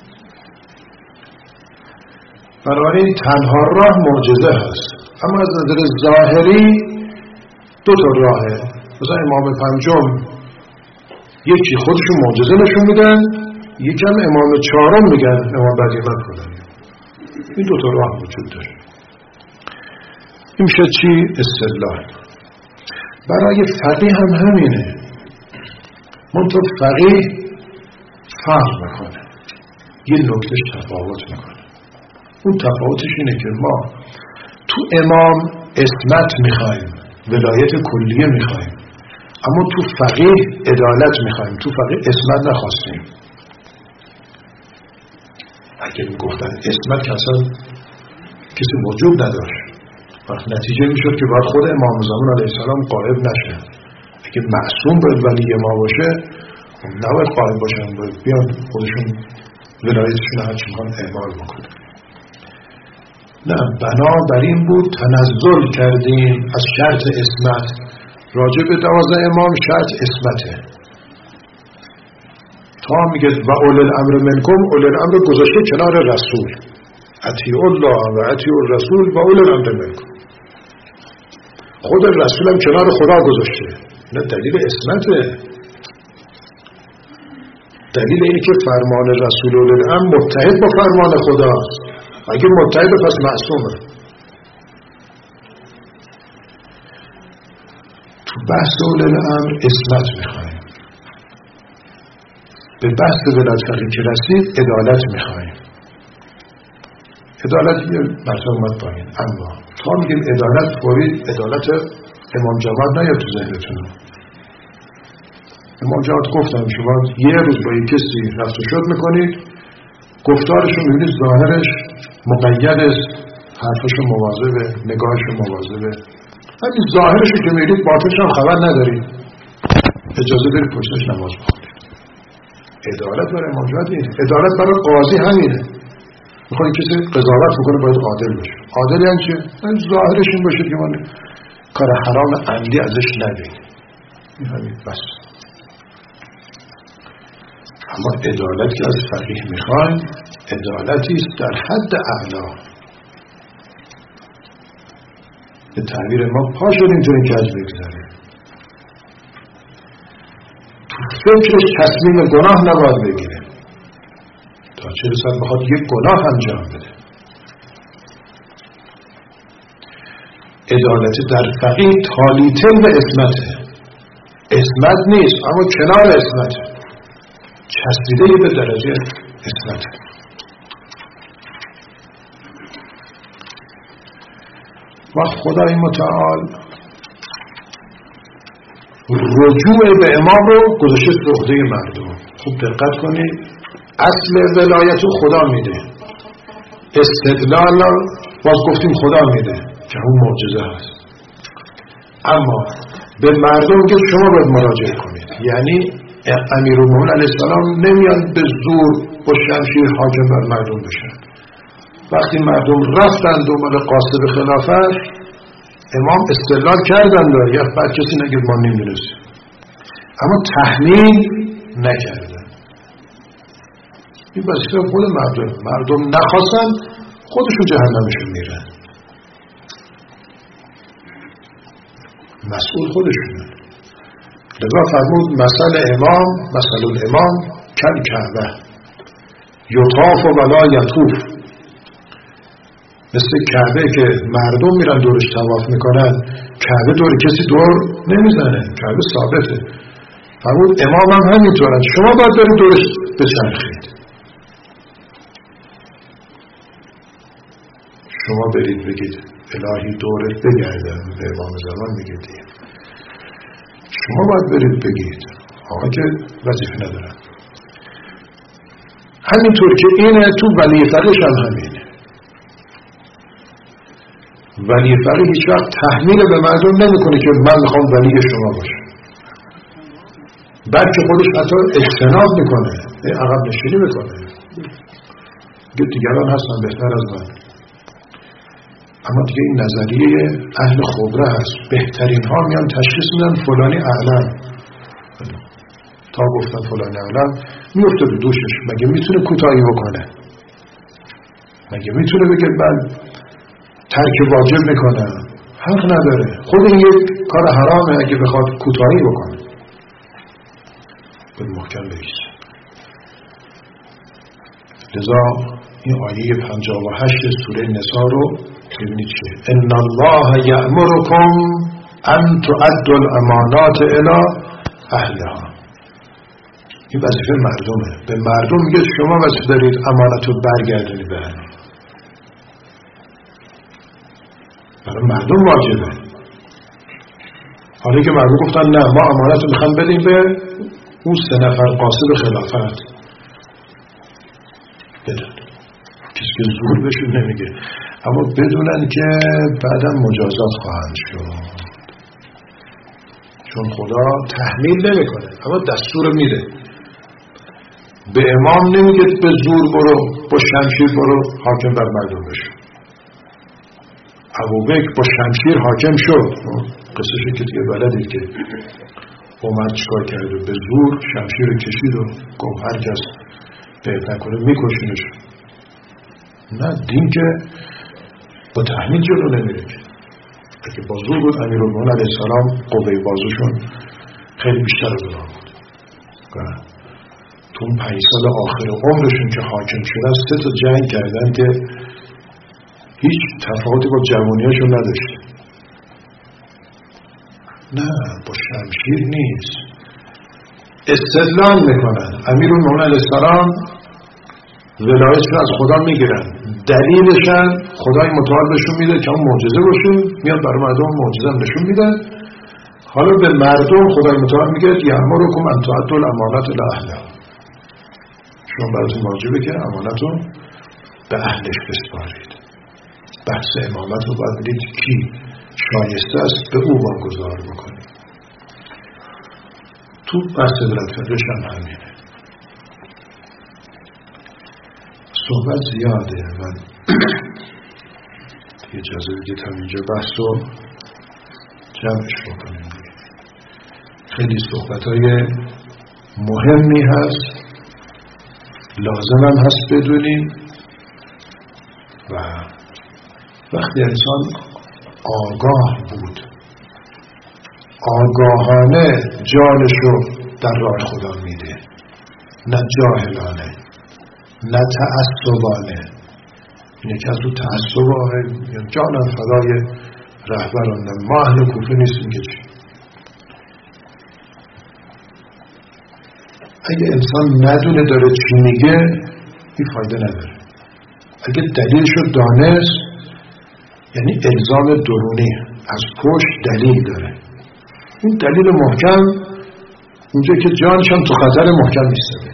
بنابراین تنها راه معجزه هست. اما از نظر ظاهری دو تا راهه. مثلا امام پنجم یکی خودشون معجزه نشون میدن، یکی هم امام چهارم میگن امام بعدی من فلانیه. این دو تا راه وجود داره. این میشه چی؟ استدلال. برای فقیه هم همینه. منطق فقیه فرق میکنه، یه نکتهش تفاوت میکنه. اون تفاوتش اینه که ما تو امام اسمت میخوایم، ولایت کلیه میخوایم، اما تو فقیه عدالت میخوایم. تو فقیه اسمت نخواستیم. اگه میگفتن اسمت که اصلا کسی وجود نداشت، وقت نتیجه میشد که باید خود امام زمان علیه السلام قائب نشه. اگه معصوم باید ولی ما باشه، نباید قائم باشن، باید بیان خودشون ولایتشون هرچی میخوان اعمال بکنه. نه، بنابراین بود تنزل کردیم از شرط اسمت. راجع به دوازده امام شرط اسمته. تا میگه و اولی الامر منکم، اولی الامر گذاشته کنار رسول، اطیعوا الله و اطیعوا الرسول و اولی الامر منکم. خود رسول هم کنار خدا گذاشته. نه دلیل اسمته. دلیل اینه که فرمان رسول اولی الامر متحد با فرمان خداست. اگه متحد پس معصومه. تو بحث اولی الامر اسمت میخوایم. به بحث ولایت فقیه که رسید عدالت میخوایم. عدالت یه مرتبه اومد پایین، اما تا میگیم عدالت فوری عدالت امام جواد نیاد تو ذهنتون. امام جواد گفتم شما یه روز با یک کسی رفت و شد میکنید، گفتارشو میبینید ظاهرش مقید است، حرفشو مواظبه، نگاهشو مواظبه، همین ظاهرشو که میبینید باطنش هم خبر ندارید، اجازه برید پشتش نماز بخونید. عدالت برای امام جواد اینه. عدالت برای قاضی همینه. میخواد کسی قضاوت بکنه باید عادل باشه. عادل یعنی چه؟ ظاهرش این باشه که من کار حرام عمدی ازش نبینیم. این همین بس. اما عدالت که از فقیه میخوایم عدالتی است در حد اعلا. به تعبیر ما پا شد اینطوری کج بگذاره. فکرش تصمیم گناه نباید بگیره تا چه رسد بخواد یک گناه انجام بده. عدالت در فقیه تالیتل به اسمته. اسمت نیست اما کنار اسمته، چسبیده به درجه اسمته. و خدای متعال رجوع به امام رو گذاشته به عهده مردم. خوب دقت کنید، اصل ولایت رو خدا میده، استدلال باز گفتیم خدا میده که اون معجزه هست، اما به مردم که شما باید مراجعه کنید. یعنی امیرالمومنین علیه السلام نمیان به زور با شمشیر حاکم بر مردم بشن. وقتی مردم رفتن دنبال قاصد خلافت، امام استدلال کردن داره یا بعد کسی نگید ما نمیدونست، اما تحمیل نکردن. این وظیفه خود مردم. مردم نخواستن خودشون جهنمشون میرن، مسئول خودشونه. لذا فرمود مثل امام مثل الامام کل کعبه یطاف و ولا یطوف. مثل کعبه که مردم میرن دورش طواف میکنن، کعبه دور کسی دور نمیزنه، کعبه ثابته. فرمود امام هم همینطورن، شما باید برید دورش بچرخید. شما برید بگید الهی دورت بگردن، به امام زمان میگید. شما باید برید بگید، آقا که وظیفه ندارن. همینطور که اینه تو ولی فقیهش هم همینه. ولی فقیه هیچ وقت تحمیل به مردم نمیکنه که من میخوام ولی شما باشم، بلکه خودش حتی اجتناب میکنه، عقب نشینی میکنه، دیگه دیگران هستن بهتر از من. اما دیگه این نظریه اهل خبره هست، بهترین ها میان تشخیص میدن فلانی اعلم، تا گفتن فلانی اعلم میفته به دوشش. مگه میتونه کوتاهی بکنه؟ مگه میتونه بگه من ترک واجب میکنه؟ حق نداره. خود این یک کار حرامه اگه بخواد کوتاهی بکنه. به محکم بگیشه. لذا این آیه پنجاه و هشت سوره نساء رو ببینید چیه. ان الله یأمرکم ان تؤدوا الامانات الی اهلها. این وظیفه مردمه. به مردم میگه شما وظیفه دارید امانت رو برگردونید به اهل. برای مردم واجبه. حالا که مردم گفتن نه ما امانت رو میخوام بدیم به اون سه نفر قاصد خلافت، بدن. کسی که زور بهشون نمیگه، اما بدونن که بعدم مجازات خواهند شد، چون خدا تحمیل نمیکنه اما دستور میده. به امام نمیگه به زور برو، با شمشیر برو حاکم بر مردم بشو. ابوبکر با شمشیر حاکم شد، قصه‌شو که دیگه بلدید که اومد چیکار کرد، به زور شمشیر رو کشید و گفت هر کس بیعت نکنه میکشونش. نه، دین که با تحمیل جلو نمیره. اگه با زور بود امیرالمومنین علیه السلام قوه بازوشون خیلی بیشتر از اونها بود. تو اون پنج سال آخر عمرشون که حاکم شدن سه تا جنگ کردن که هیچ تفاوتی با جوانیاشون نداشت. نه، با شمشیر نیست، استدلال میکنن. امیرالمومنین علیه السلام ولایتش از خدا میگیرن، دلیلشن خدای متعال بهشون میده که اون معجزه باشه، میاد برای مردم معجزه نشون میده. حالا به مردم خدای متعال میگه یأمرکم ان تؤدوا الامانات الی اهلها، شما براتون واجبه که امانت رو به اهلش بسپارید. بحث امامت رو باید بدید کی شایسته است به او واگذار بکنید. تو بحث ولایت فقیهش هم همینه. صحبت زیاده، من اجازه بدید هم اینجا بحث رو جمعش بکنیم. خیلی صحبت های مهمی هست، لازم هم هست بدونیم. و وقتی انسان آگاه بود، آگاهانه جانشو در راه خدا میده، نه جاهلانه، نه تعصبانه. اینه که از رو تعصب آقای جانم فدای رهبران، ما اهل کوفه نیستیم که چی. اگه انسان ندونه داره چی میگه این فایده نداره. اگه دلیلشو دانست یعنی الزام درونی، از پشت دلیل داره. این دلیل محکم اونجا که جانش هم تو خطر محکم نیسته.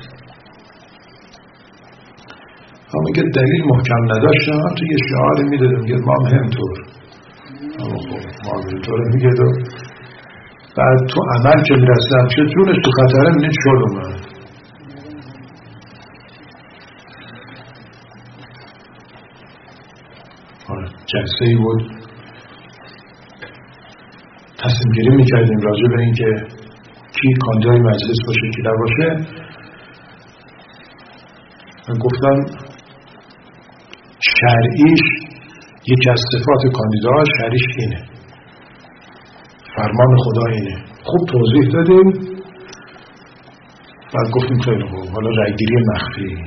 اما که دلیل محکم نداشت هم تو یه شعار میدادم میگه ما هم همطور، اما خب ما هم همطور میگه دو بعد تو عمل که میرسدم که جونش تو خطره منید شد اومد. جلسه ای بود تصمیم گیری میکردیم راجع به این که کی کاندیدای مجلس باشه کی نباشه. من گفتم شرعیش یکی از صفات کاندیدا شرعیش اینه، فرمان خدا اینه. خوب توضیح دادیم. بعد گفتیم خیلی خوب، حالا رأیگیری مخفی.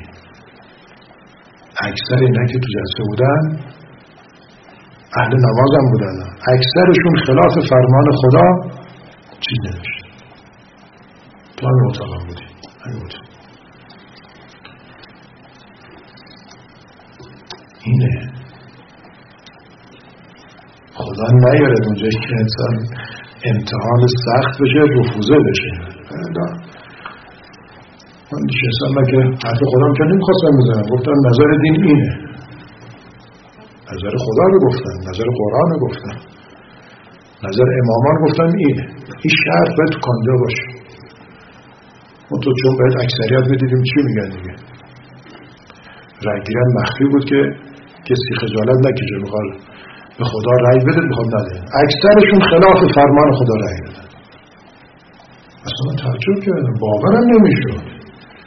اکثر اینا که تو جلسه بودن اهل نماز هم بودن، اکثرشون خلاف فرمان خدا چیز نوشت. تو همین اتاق هم بودیم، همین اتاق. اینه خدا نیارد اونجایی که انسان امتحان سخت بشه رفوزه بشه. من نشستم من که حرف خودم که نمیخواستم بزنم، گفتم نظر دین اینه، نظر خدا رو گفتم، نظر قرآن رو گفتم، نظر امامان گفتم اینه. این شرط باید تو کاندیدا باشه. ما تو چون باید اکثریت بدیدیم چی میگن دیگه. رأیگیری مخفی بود که کسی خجالت نکشه بخواد به خدا رأی بده بخواد نده. اکثرشون خلاف فرمان خدا رأی دادن. اصلا تعجب کردم، باورم نمیشد.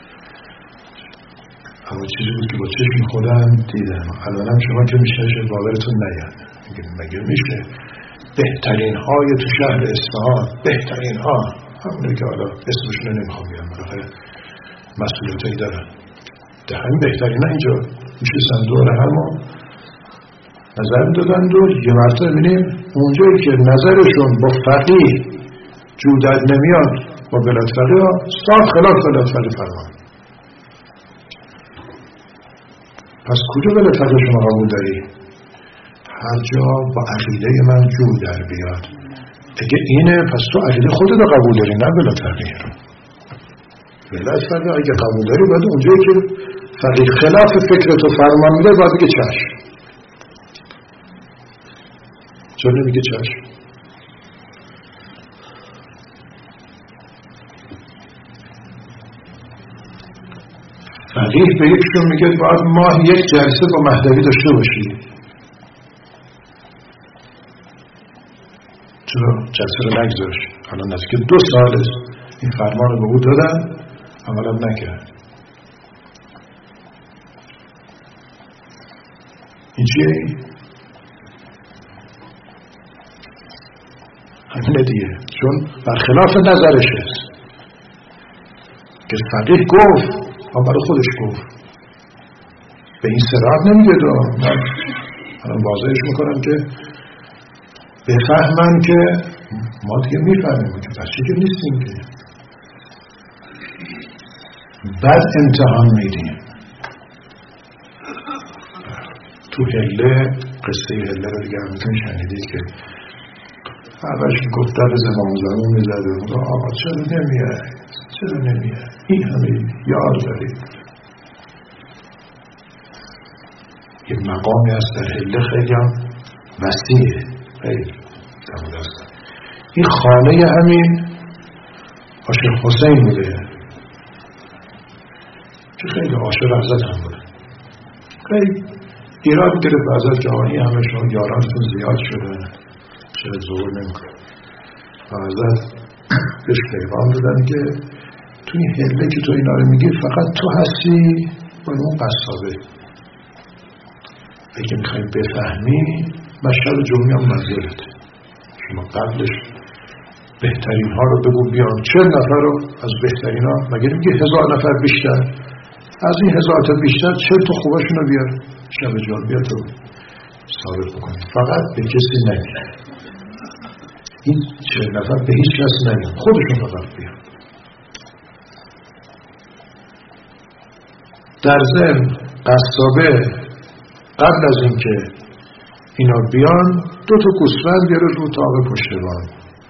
اما چیزی بود که با چشم خودم دیدم. الانم شما که میشه باورتون نیاد. مگه میشه بهترین های تو شهر اصفهان، بهترین ها، همونه که حالا اسمشون رو نمیخوام بگم، برای مسئولیتی دارن، ده همین بهترین ها اینجا میشستن دور همو نظر دادن و یه مرتبه میبینیم اونجایی که نظرشون با فقیه جودت نمیاد با ولایت فقیه ها صاف خلاف ولایت فقیه فرمان. پس کجا ولایت فقیه شما قبول داری؟ هر جا با عقیده من جو در بیاد. اگه اینه پس تو عقیده خودت رو قبول داری، نه ولایت فقیه رو. ولایت فقیه اگه قبول داری باید اونجایی که فقیه خلاف فکرت و فرمان میده باید بگه چشم. چون نمیگه چشم؟ فقیه به یکشون میگه باید ماه یک جلسه با مهدوی داشته باشی. چرا جلسه رو نگذاشت؟ الان نزدیک دو سال این فرمان رو به او دادن، عملم نکرد. این چیه؟ همینه دیگه، چون برخلاف نظرش است که فقیه گفت اما برای خودش گفت، به این صراحت نمیگه دو. من الان واضحش میکنم که بفهمن که ما دیگه میفهمیم که پس چی که نیستیم که بعد امتحان میدیم. تو هله، قصه هله رو دیگه همتون شنیدید که اولش گفت در زمان زمان میزد و آقا چرا نمیاد چرا نمیاد این همه یار دارید. یه مقامی هست در هله خیلی هم وسیعه، خیلی دمود هست. این خانه همین عاشق حسین بوده که خیلی عاشق حضرت هم بوده. خیلی ایراد گرفت حضرت که آنی همه شما یارانتون زیاد شده چرا ظهور نمیکنه و حضرت بهش پیغام دادن که توی هله که تو اینا رو میگی فقط تو هستی با اون قصابه. اگه میخوایی بفهمی مشهد جمعی هم منزلت، شما قبلش بهترین ها رو بگو بیان. چهل نفر رو از بهترین ها، مگه نمیگی هزار نفر بیشتر، از این هزار تا بیشتر چهل تا خوبشون رو بیار شب جان بیا تو ثابت بکنی. فقط به کسی نگی، این چهل نفر به هیچ کس نگی، خودشون فقط بیان. در ضمن قصابه قبل از اینکه اینا بیان دو تا گوسفند بیاره رو تاق پشتوان.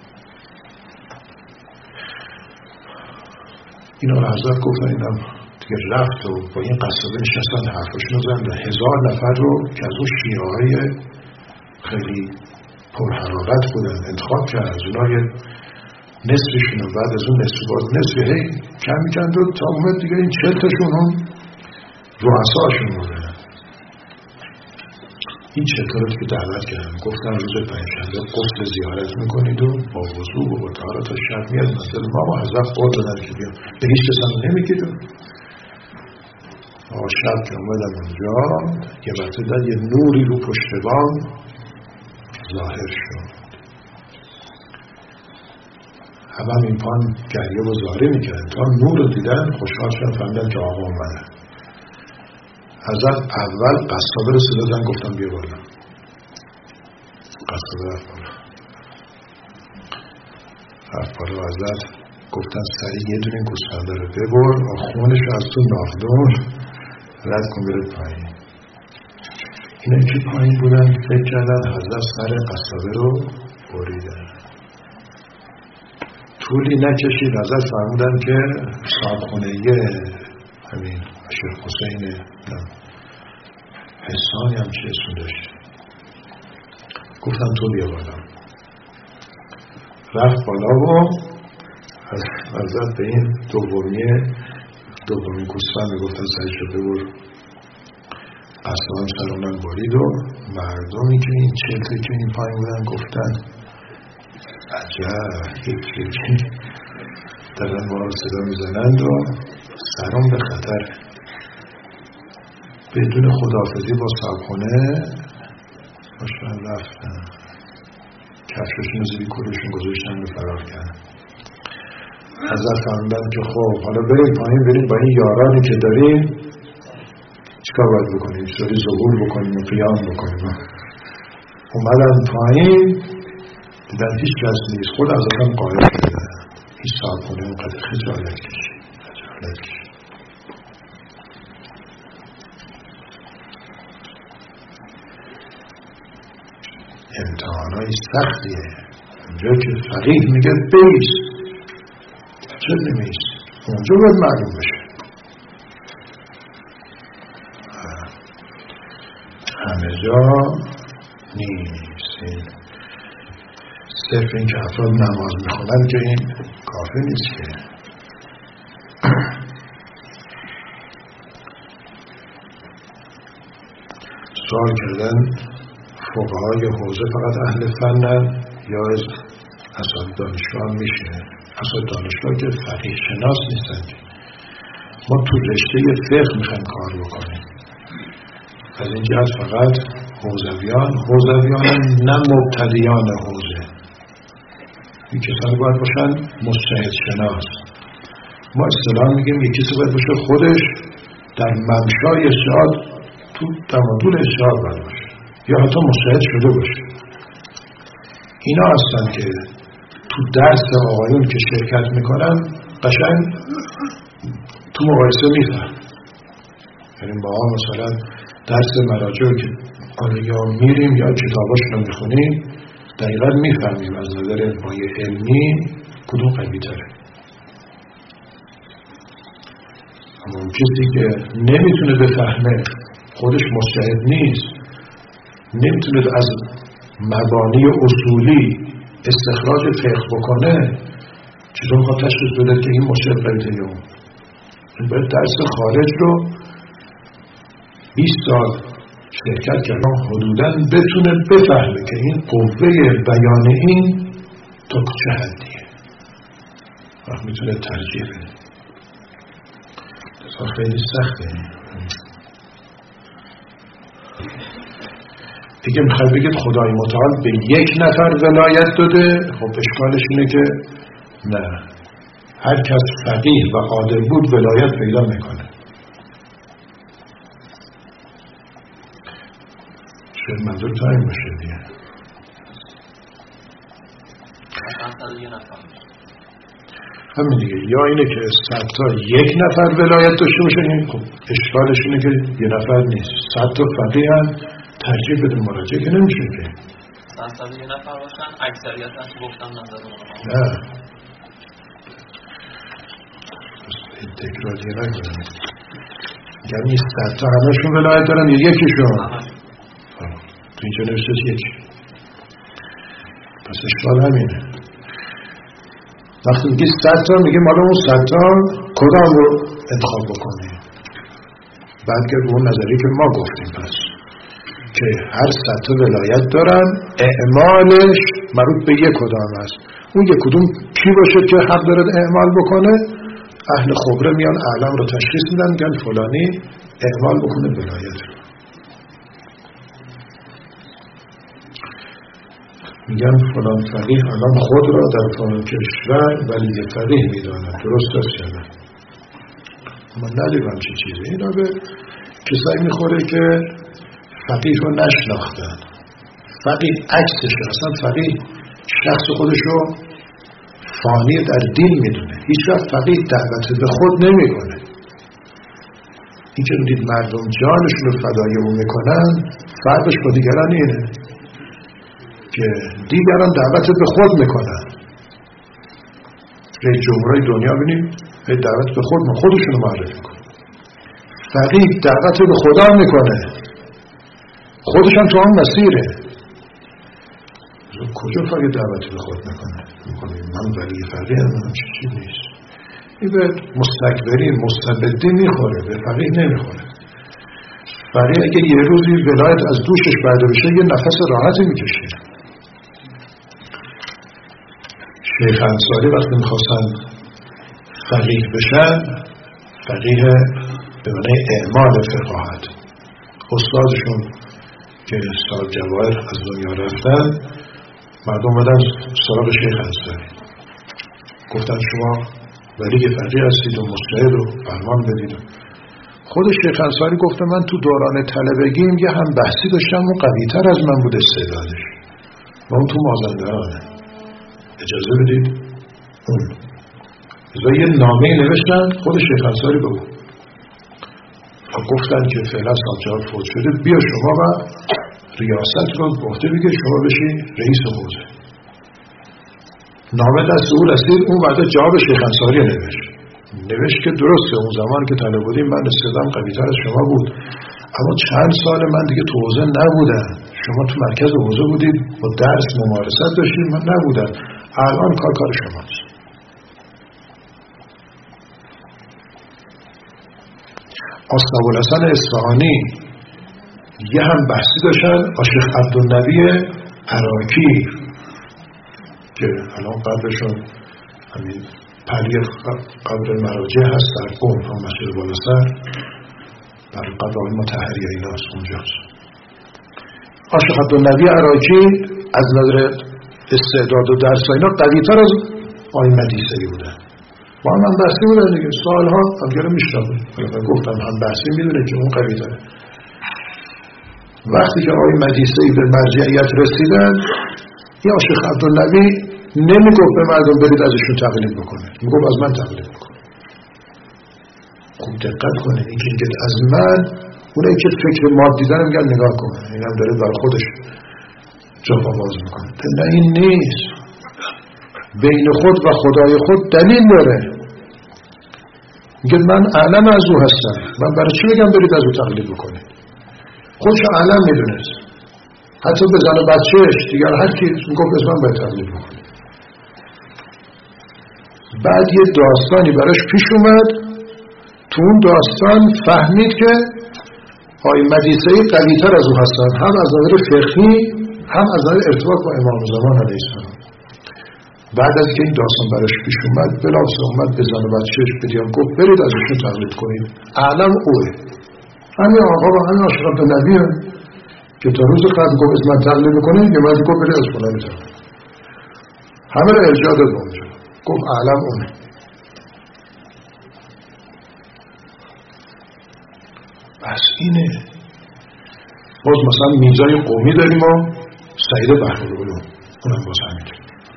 اینا رو حضرت گفتن، اینا دیگه رفت و با این قصابه نشستن حرفاشون رو زدن. هزار نفر رو که از اون شیعه های خیلی پرحرارت بودن انتخاب کرد، از اونها یه نصفشون و بعد از اون نصف باز نصف هی کم میکند و تا اومد دیگه این چهل تاشون هم رؤساشون بودن. این چطور که دعوت کردن، گفتن روز پنجشنبه غسل زیارت میکنید و با وضو و با طهارت تا شب میاد مثلا ما با حضرت قول دادن که بیان، به هیچ کس هم نمیگید. و شب که اومدن اونجا یه وقت داد یه نوری رو پشتبان ظاهر شد. همه هم این پان گریه و زاره میکردن تا نور رو دیدن خوشحال شدن، فهمیدن که آقا اومدن. حضرت اول قصابه رو صدا زدن گفتم بیا بالا. قصابه رفت بالا رفت بالا حضرت گفتن سریع یه دونه گوسفنده رو ببر و خونش رو از تو ناخدون رد کن بره پایین. اینا که پایین بودن فکر کردن حضرت سر قصابه رو بریدن. طولی نکشید حضرت فهمیدن که صاحبخونه‌ی همین عاشق حسین حسانی هم چه اسم داشت. گفتم تو بیا بالا. رفت بالا و حضرت به این دومیه دومی گوسفند گفتن سعی شده ببر. قصابم سر اونم برید و مردمی که این چلته که این پایین بودن گفتن عجب یکی دارن ما رو صدا میزنند و سرم به خطر. بدون خداحافظی با صاحبخونه باشن رفتن، کفششون زیری کلشون گذاشتن و فرار کردن. حضرت فهمیدن که خب حالا بریم پایین، بریم با این یارانی که داریم چیکار باید بکنیم، چطوری ظهور بکنیم و قیام بکنیم. اومدن پایین دیدن هیچ کس نیست، خود حضرت هم قایل شده. هیچ صاحبخونه اونقدر خجالت کشید خجالت کشید. امتحانای سختیه. اونجا که فقیه میگه بیست چه نمیست، اونجا باید معلوم بشه. همه جا نیست. صرف این که افراد نماز میخونن که این کافی نیست که. سوال کردن فقهای حوزه فقط اهل فنن یا از اصلا دانشگاه هم میشه؟ اصلا دانشگاه که فقیه شناس نیستن. ما تو رشته فقه میخوایم کار بکنیم. از این جهت فقط حوزویان حوزویان نه مبتدیان حوزه. این کسانی باید باشن مجتهد شناس. ما اصطلاحاً میگیم یک کسی باید باشه خودش در ممشای اجتهاد تو تمدن اجتهاد باید باشه یا حتی مجتهد شده باشه. اینا هستن که تو درس آقایون که شرکت میکنن قشنگ تو مقایسه میفهم. یعنی ما مثلا درس مراجع که یا میریم یا کتاباشون رو میخونیم دقیقا میفهمیم از نظر مایه علمی کدوم قوی تره. اما اون کسی که نمیتونه بفهمه، خودش مجتهد نیست، نمیتونه از مبانی اصولی استخراج فقه بکنه، چطور میخواد تشخیص بده که این مجتهد قوی تره یا اون؟ این باید درس خارج رو بیست سال شرکت کردن حدوداً بتونه بفهمه که این قوه بیان این تا چه حدیه، وقت میتونه ترجیح بده. لذا خیلی سخته. دیگه میخواد بگید خدای متعال به یک نفر ولایت داده. خب اشکالش اینه که نه، هر کس فقیه و عادل بود ولایت پیدا میکنه. شاید منظور تا این باشه دیگه. همین دیگه، یا اینه که صد تا یک نفر ولایت داشته باشه. این خب اشکالش اینه که یه نفر نیست، صد تا فقیه هم ترجیح بده مراجعه که نمیشه که صد تا یه نفر باشن اکثریت هم گفتم نظر اونها نه تکراری نکنم. یعنی صد تا همشون ولایت دارن یا یکیشون؟ تو اینجا نوشته یکی. پس اشکال همینه. وقتی میگی صد تا میگه مالا اون صد تا کدام رو انتخاب بکنه. بعد که اون نظری که ما گفتیم پس که هر صد تا ولایت دارن، اعمالش مربوط به یک کدام است. اون یک کدوم کی باشه که حق داره اعمال بکنه؟ اهل خبره میان اعلام رو تشخیص میدن، میگن فلانی اعمال بکنه ولایت رو. میگن فلان فقیه الان خود را در فلان کشور ولی فقیه میداند. درست است یا نه؟ ما ندیدم چه چیزی. اینا به کسایی میخوره که فقیه رو نشناختن. فقیه عکسش، اصلا فقیه شخص خودش رو فانی در دین میدونه. هیچ وقت فقیه دعوت به خود نمیکنه. این که میدید مردم جانشون رو فدای اون میکنن، فرقش با دیگران اینه که دیگران دعوت به خود میکنن. رئیس جمهورهای دنیا بینیم دعوت به خود ما خودشونو معرفی میکنن. فقیه دعوت به خدا میکنه، خودش هم تو هم مسیره. کجا فقیه دعوت به خود میکنه؟ میکنه من ولی فقیه هم هم چی چی نیست. این به مستکبرین مستبدین میخوره، به فقیه نمیخوره. فقیه اگه یه روزی ولایت از دوشش برده بشه یه نفس راحتی میکشه. شیخ انصاری وقتی میخواستن فقیه بشن، فقیه به معنی اعمال فقاهت، استادشون که سال جواهر از دنیا رفتن، مردم بدن سراغ شیخ انصاری گفتن شما ولی فقیه هستید و مجتهد و فرمان بدید. خود شیخ انصاری گفته من تو دوران طلبگیم یه هم بحثی داشتم اون قوی تر از من بود استعدادش و اون تو مازندرانه، اجازه بدید اون ازا یه نامه نوشتن خود شیخ انصاری به اون و گفتن که فعلا سالجار فوت شده، بیا شما و ریاست رو گفته بگه شما بشی رئیس حوزه. نامه دست او رسید، اون بعد جواب شیخ انصاری نوشت نوشت که درسته اون زمان که طالب بودیم من استعدادم قوی‌تر از شما بود، اما چند سال من دیگه تو حوزه نبودم، شما تو مرکز حوزه بودید با درس ممارست داشتید، من نبودم، الان کار کار شماست. آصف الحسن اصفهانی یه هم بحثی داشتن با شیخ عبدالنبی عراقی که الان قبرشون همین پلی قبر مراجع هست در قم هم مسجد بالا سر در قبر آقای مطهری اینا هست اونجاست. شیخ عبدالنبی عراقی از نظر استعداد و درس اینا قوی تر از آقای مدیسه‌ای بودن. با هم هم بحثی بودن دیگه سالها هم گره میشتن گفتم هم بحثی میدونه که اون قوی تره. وقتی که آقای مدیسه‌ای به مرجعیت رسیدن یا شیخ عبدالنبی نمیگفت به مردم برید ازشون تقلید بکنید، میگفت از من تقلید بکنید. خوب دقت کنید این که از من اونایی که فکر مادی دارن میگن نگاه کنه این هم داره برای خودش جفا باز میکنه. نه این نیست، بین خود و خدای خود دلیل داره. میگه من اعلم از او هستم، من برای چی بگم برید از او تقلید بکنید؟ خودش اعلم میدونست، حتی به زن و بچهش دیگر هر کی میگفت از من باید تقلید بکنید. بعد یه داستانی براش پیش اومد، تو اون داستان فهمید که آقای مدیسه‌ای قوی‌تر از او هستن، هم از نظر فقهی هم از نظر ارتباط با امام زمان علیه السلام. بعد از که این داستان براش پیش اومد بلافاصله اومد به زن و بچه‌اش بدیان گفت برید ازشون تقلید کنید، اعلم اوه. همین آقا با همین شیخ عبدالنبی که تا روز قبل گفت از من تقلید کنید یه مرد گفت برید از فلان تقلید. همه رو ارجاع داد اونجا، گفت اعلم اونه. بس اینه. باز مثلا میزای قومی داریم و سعید بحرالعلوم اونم باز همینه.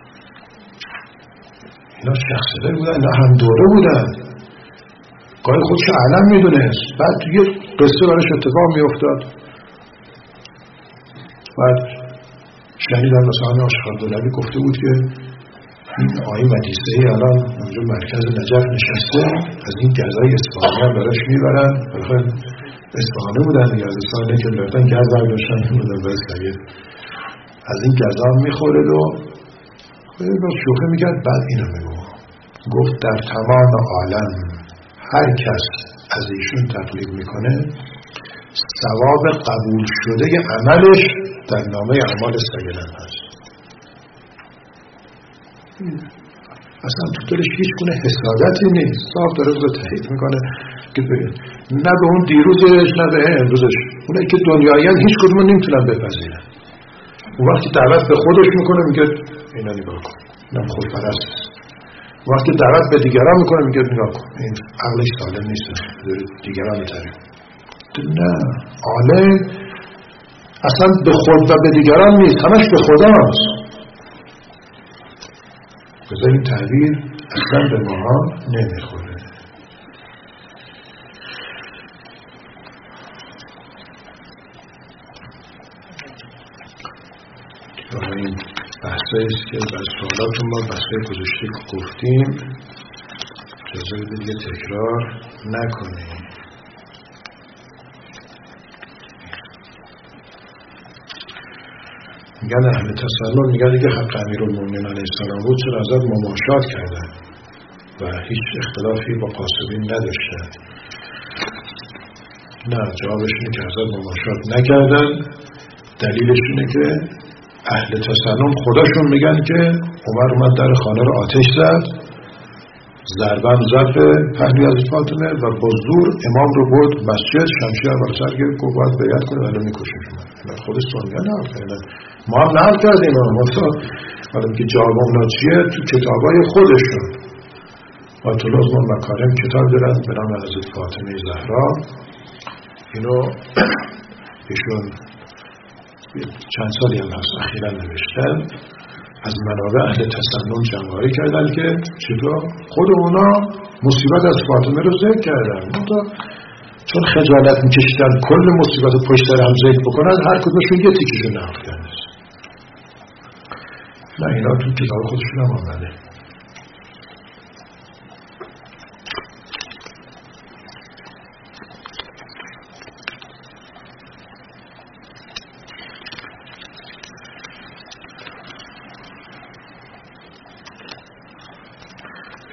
اینا شخصیت بودن، اینا هم دوره بودن، گاهی خودش علم میدونست. بعد توی قصه براش اتفاق میافتاد. بعد شنیدم مثلا شیخ عبدالنبی گفته بود که این آقای مدیسه‌ای الان اونجا مرکز نجف نشسته، از این گزای اصفهانی هم براش میبرن. بخیر اصفهانی بودن دیگه، از اصفهانی که لفتن گز برداشتن بودن برای سید، از این گزا هم میخورد و با شوخه میکرد. بعد اینو میگو گفت در تمام عالم هر کس از ایشون تقلید میکنه ثواب قبول شده عملش در نامه اعمال سیدن هست. اصلا تو دلش هیچ گونه حسادتی نیست، صاف داره رو تایید میکنه که نه به اون دیروزش نه به امروزش. اونایی که دنیاییان هیچ کدوم نمیتونن بپذیرن. اون وقتی دعوت به خودش میکنه میگه اینا نگاه کن، اینم خودپرست. وقتی دعوت به دیگران میکنه میگه نگاه کن این عقلش سالم نیست، دیگران میتریم. نه، عالم اصلا به خود و به دیگران نیست، همش به خدا هست. بذار این تعبیر اصلا به ماها نمیخوره. این بحثه است که بر سوالاتون ما بحثه گذاشته گفتیم، اجازه بده دیگه تکرار نکنیم. میگن اهل تسلل میگن دیگه حق امیرالمومنین علیه السلام بود، چرا ازت مماشات کردن و هیچ اختلافی با قاسبین نداشتن. نه، جوابش اینه که ازت مماشات نکردن. دلیلش اینه که اهل تسنن خودشون میگن که عمر اومد در خانه رو آتش زد، ضربن زد به پهلوی از فاطمه و با زور امام رو برد مسجد، شمشیر بر سر گرفت گفت باید بیعت کنه ولی میکشش. من خودشون میگن نه، ما هم نقل کردیم حالا که جواب چیه تو کتابای خودشون. و تو لازم مکارم کتاب دارن به نام حضرت فاطمه زهرا، اینو ایشون چند سالی هم هست اخیرا نوشتن، از منابع اهل تسنن جمع‌آوری کردن که چطور خود اونا مصیبت از فاطمه رو ذکر کردن، چون خجالت میکشیدن کل مصیبت رو پشت سر هم ذکر بکنن، هر کدومشون یه تیکشون نقل کردن. نه، اینا تو کتاب خودشون هم آمده.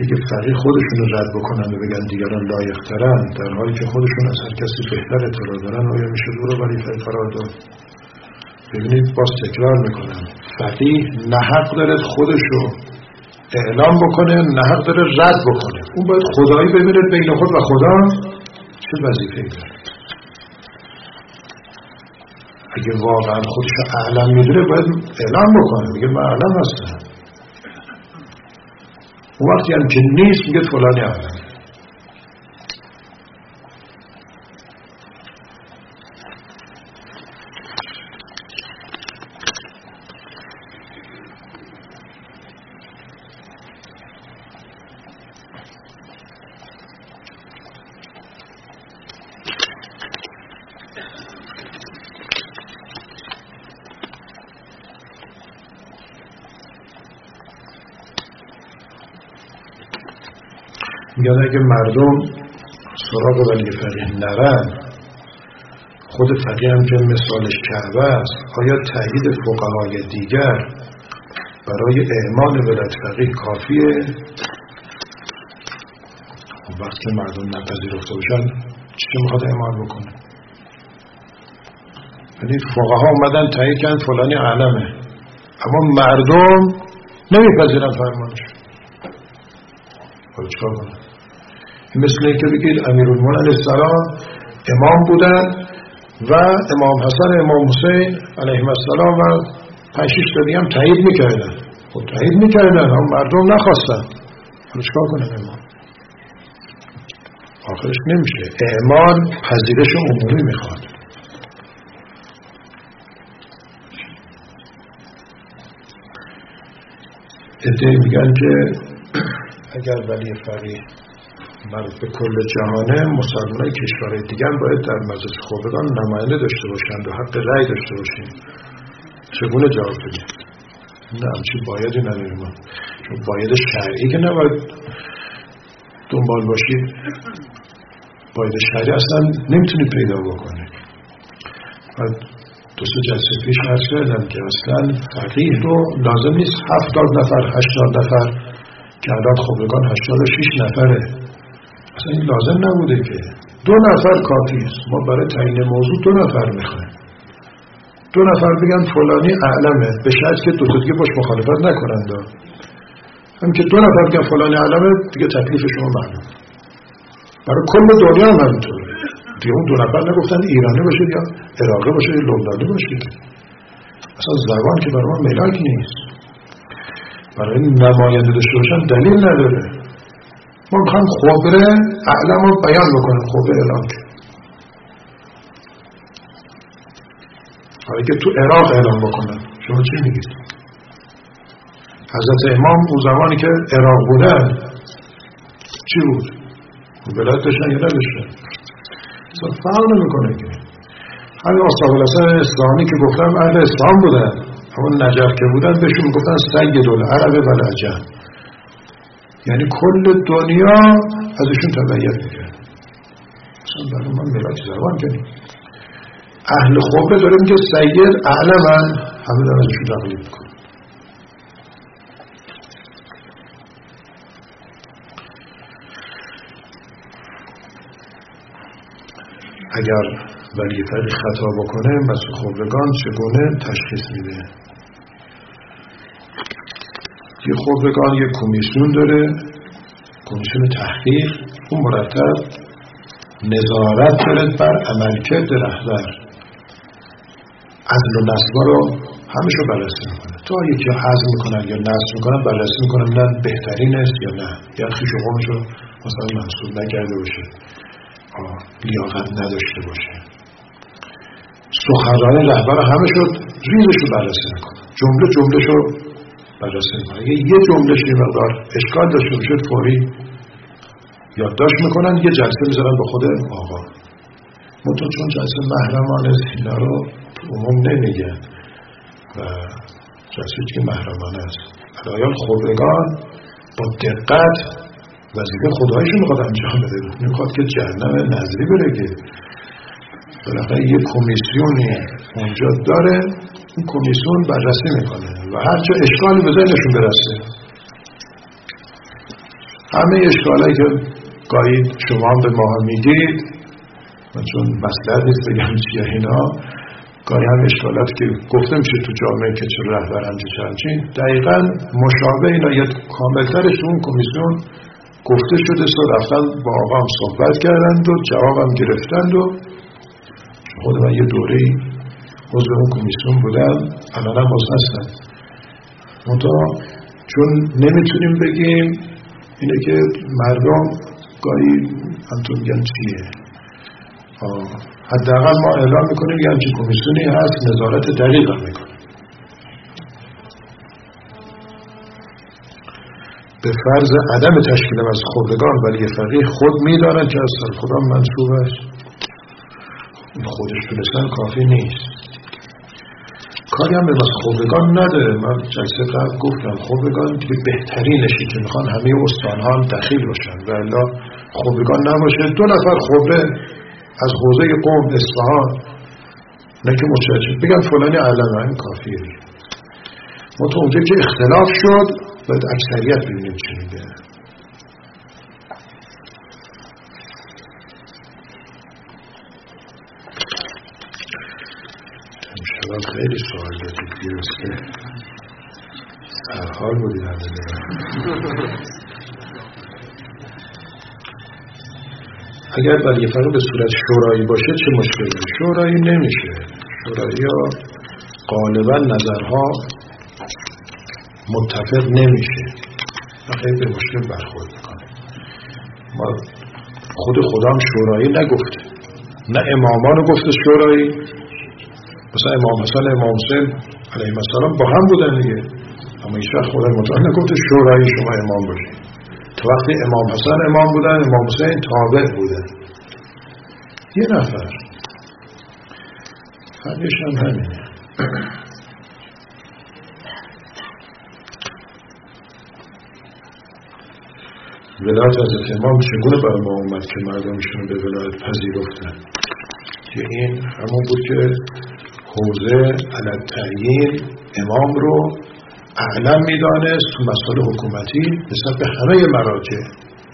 اگه فقیه خودشون رو رد بکنن و بگن دیگران لایق‌ترن در حالی که خودشون از هر کسی بهتر اطلاع دارن، آیا میشه دو رو ولی فقیه قرار داد؟ ببینید باز تکرار میکنم، فقیه نه حق داره خودشو اعلام بکنه، نه حق داره رد بکنه. اون باید خدایی ببینه بین خود و خدا چه وظیفه‌ای داره. اگه واقعا خودشو اعلم میدونه باید اعلام بکنه، میگه من اعلم هستم. اون وقتی هم که نیست میگه فلانی اعلم. میگن اگه مردم سراغ ولی فقیه نرن، خود فقیه هم که مثالش کعبه است، آیا تایید فقهای دیگر برای اعمال ولایت فقیه کافیه؟ وقتی که مردم نپذیرفته باشن چی میخواد اعمال بکنه؟ یعنی فقها اومدن تایید کردن فلانی عالمه، اما مردم نمیپذیرن فرمانش. حالا چیکار کنه؟ مثل اینکه بگید امیرالمومنین علیه السلام امام بودن و امام حسن امام حسین علیهم السلام و پنج شش تا دیگه هم تایید میکردن. خب تایید میکردن اما مردم نخواستن. حالا چیکار کنه امام؟ آخرش نمیشه. اعمال پذیرش عمومی میخواد. ادعای میگن که اگر ولی فقیه مربوط به کل جهانه، مسلمانای کشورهای دیگه هم باید در مجلس خبرگان نماینده داشته باشند و حق رأی داشته باشیم. چگونه جواب بدیم؟ نه همچین بایدی نداریم ما، چون باید شرعی که نباید دنبال باشید. باید شرعی اصلا نمیتونید پیدا بکنید. و دو سه جلسه پیش عرض کردم که اصلا فقیه رو لازم نیست هفتاد نفر هشتاد نفر که الان خبرگان هشتاد و شش نفره، اصلا این لازم نبوده که دو نفر کافی است. ما برای تعیین موضوع دو نفر میخوایم. دو نفر بگن فلانی اعلمه، به شرط که دو تا دیگه باش مخالفت نکنند. هم که دو نفر بگن فلانی اعلمه دیگه تکلیف شما معلوم. برای کل دنیا هم همینطوره. دیگه اون دو نفر نگفتن ایرانی باشید یا عراقی باشید یا لبنانی باشید. اصلا زبان که برای ما ملاک نیست. برای نماینده داشته باشن دلیل نداره. ما میخوایم خبره اعلام رو بیان بکنیم، خبره اعلام که حالا که تو عراق اعلام بکنن. شما چی میگید؟ حضرت امام اون زمانی که عراق بودن چی بود؟ ولایت داشتن یا نداشتن؟ اصلا فرق نمیکنه که همین اصحاب الحسن اسلامی که گفتم اهل اسلام بودن، همون نجف که بودن بهشون گفتن سید العرب و العجم، یعنی کل دنیا ازشون تبعیت میکرد. اصلا برای من ملاک زبان کنیم. اهل خبره داره میگه سید اعلمن، همه دارن ازشون تقلید میکنن. اگر ولی فقیه خطا بکنه مسئول خبرگان چگونه تشخیص میده؟ یه خبرگان یه کمیسیون داره، کمیسیون تحقیق، اون مرتب نظارت داره بر عملکرد رهبر، عدل و نصبا رو همشو بررسی میکنه. تا یکی حذف میکنن یا نصب میکنن بررسی میکنن نه بهترین است یا نه، یا خویش و قومشو مثلا محصول نکرده باشه، لیاقت نداشته باشه. سخنرانی رهبر همشو ریزشو بررسی میکنه، جمله جملهشو بررسی میکنه. اگه یه جملهش یه مقدار اشکال داشته باشه فوری یادداشت میکنن، یه جلسه میذارن به خود آقا. منتها چون جلسه محرمانه است اینا رو تو عموم نمیگن و جلسه که محرمانه است. علایال خبرگان با دقت وظیفه خدایشو میخواد انجام بده، نمیخواد که جهنم نظری برگه. بالاخره یه کمیسیونی اونجا داره، اون کمیسیون بررسی میکنه و هر جا اشکالی به ذهنشون برسه همه اشکالایی که گاهی شما هم به ما هم میگید، من چون مسئله نیست بگم چیه اینا، گاهی هم اشکالات که گفته میشه تو جامعه که چه رهبر همچه چنچین، دقیقا مشابه اینا یه کاملترش تو اون کمیسیون گفته شده. سو رفتن با آقا هم صحبت کردند و جواب هم گرفتند و خود من یه دوره‌ای عضو اون کمیسیون بودم، الان هم عضو هستم. منتها چون نمیتونیم بگیم اینه که مردم گاهی همتون میگن چیه، حداقل ما اعلام میکنیم یه همچین کمیسیونی هست، نظارت دقیق هم میکنیم. به فرض عدم تشکیل از خبرگان ولی فقیه خود میدانند که از سر خدا منصوب است، خودش تونستن کافی نیست. کاری هم به از خبرگان نداره. من جلسه قبل گفتم خبرگان که بهترینشی که میخوان همه استانها هم دخیل باشن و الا خبرگان نباشه، دو نفر خبره از حوزه قم اصفهان نه که متوجه بگن فلانی علمه، این کافیه. ما تو اونجا که اختلاف شد باید اکثریت ببینیم چی میگه. امشبم خیلی سوال دادید بیروز که سرحال بودید همه دیگه. اگر ولی فقط به صورت شورایی باشه چه مشکلی؟ شورایی نمیشه. شورایی ها غالبا نظرها متفق نمیشه و خیلی به مشکل برخورد میکنه. ما خود خودم شورایی نگفته، نه امامان رو گفته شورایی. مثلا امام حسن امام حسین علیه السلام با هم بودن دیگه، اما هیچ وقت خدای متعال نگفته شورایی شما امام باشید. تا وقتی امام حسن امام بودن، امام حسین تابع بودن. یه نفر فرقش هم همینه. ولایت حضرت امام چگونه بر ما اومد که مردمشون به ولایت پذیرفتن؟ که این همون بود که حوزه علت تعیین امام رو اعلم میدانست تو مسائل حکومتی نسبت به همه مراجع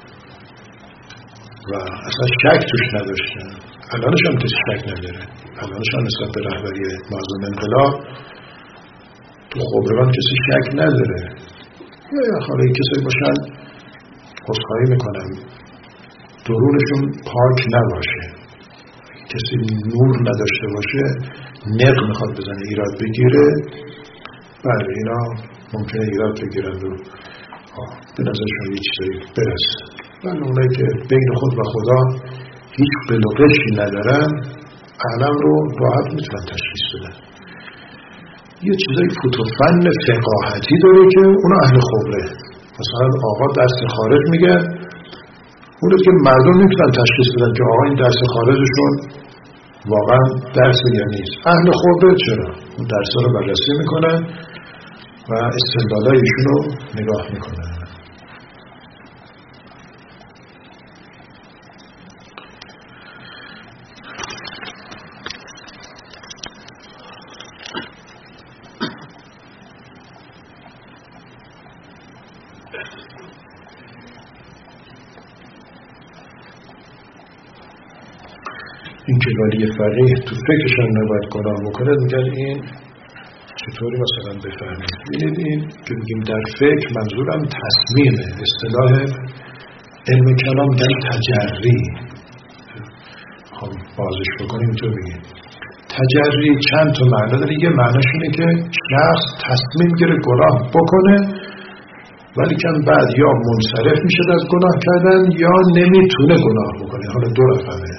و اصلا شک توش نداشتن. الانش هم کسی شک نداره. الانش هم نسبت به رهبری معظم انقلاب تو خبرگان کسی شک نداره. یا خواهی کسی باشن خواهی میکنم درونشون پاک نباشه، کسی نور نداشته باشه، نق میخواد بزنه ایراد بگیره، بله اینا ممکنه ایراد بگیرند و به نظرشون یه چیزایی برسه. ولی اونایی که بین خود و خدا هیچ بلوغشی ندارن علم رو راحت میتونن تشخیص بدن. یه چیزایی فوتوفن فقاهتی داره که اونا اهل خبره. مثلا آقا درس خارج میگه، اون رو که مردم نمیتونن تشخیص بدن که آقا این درس خارجشون واقعا درس یا نیست. اهل خبره چرا؟ اون درس رو بررسی میکنن و استدلالای ایشون رو نگاه میکنن. این که ولی فقیه تو فکرشان نباید گناه بکنه، میگن این چطوری مثلا بفهمید؟ ببینید این که میگیم در فکر منظورم تصمیمه. اصطلاح علم کلام میگن تجری. خب بازش بکنیم تو بگیم تجری چند تا معنی داره. یه معنیش اینه که شخص تصمیم گیره گناه بکنه ولی کن بعد یا منصرف میشه از گناه کردن یا نمیتونه گناه بکنه. حالا دو رقمه.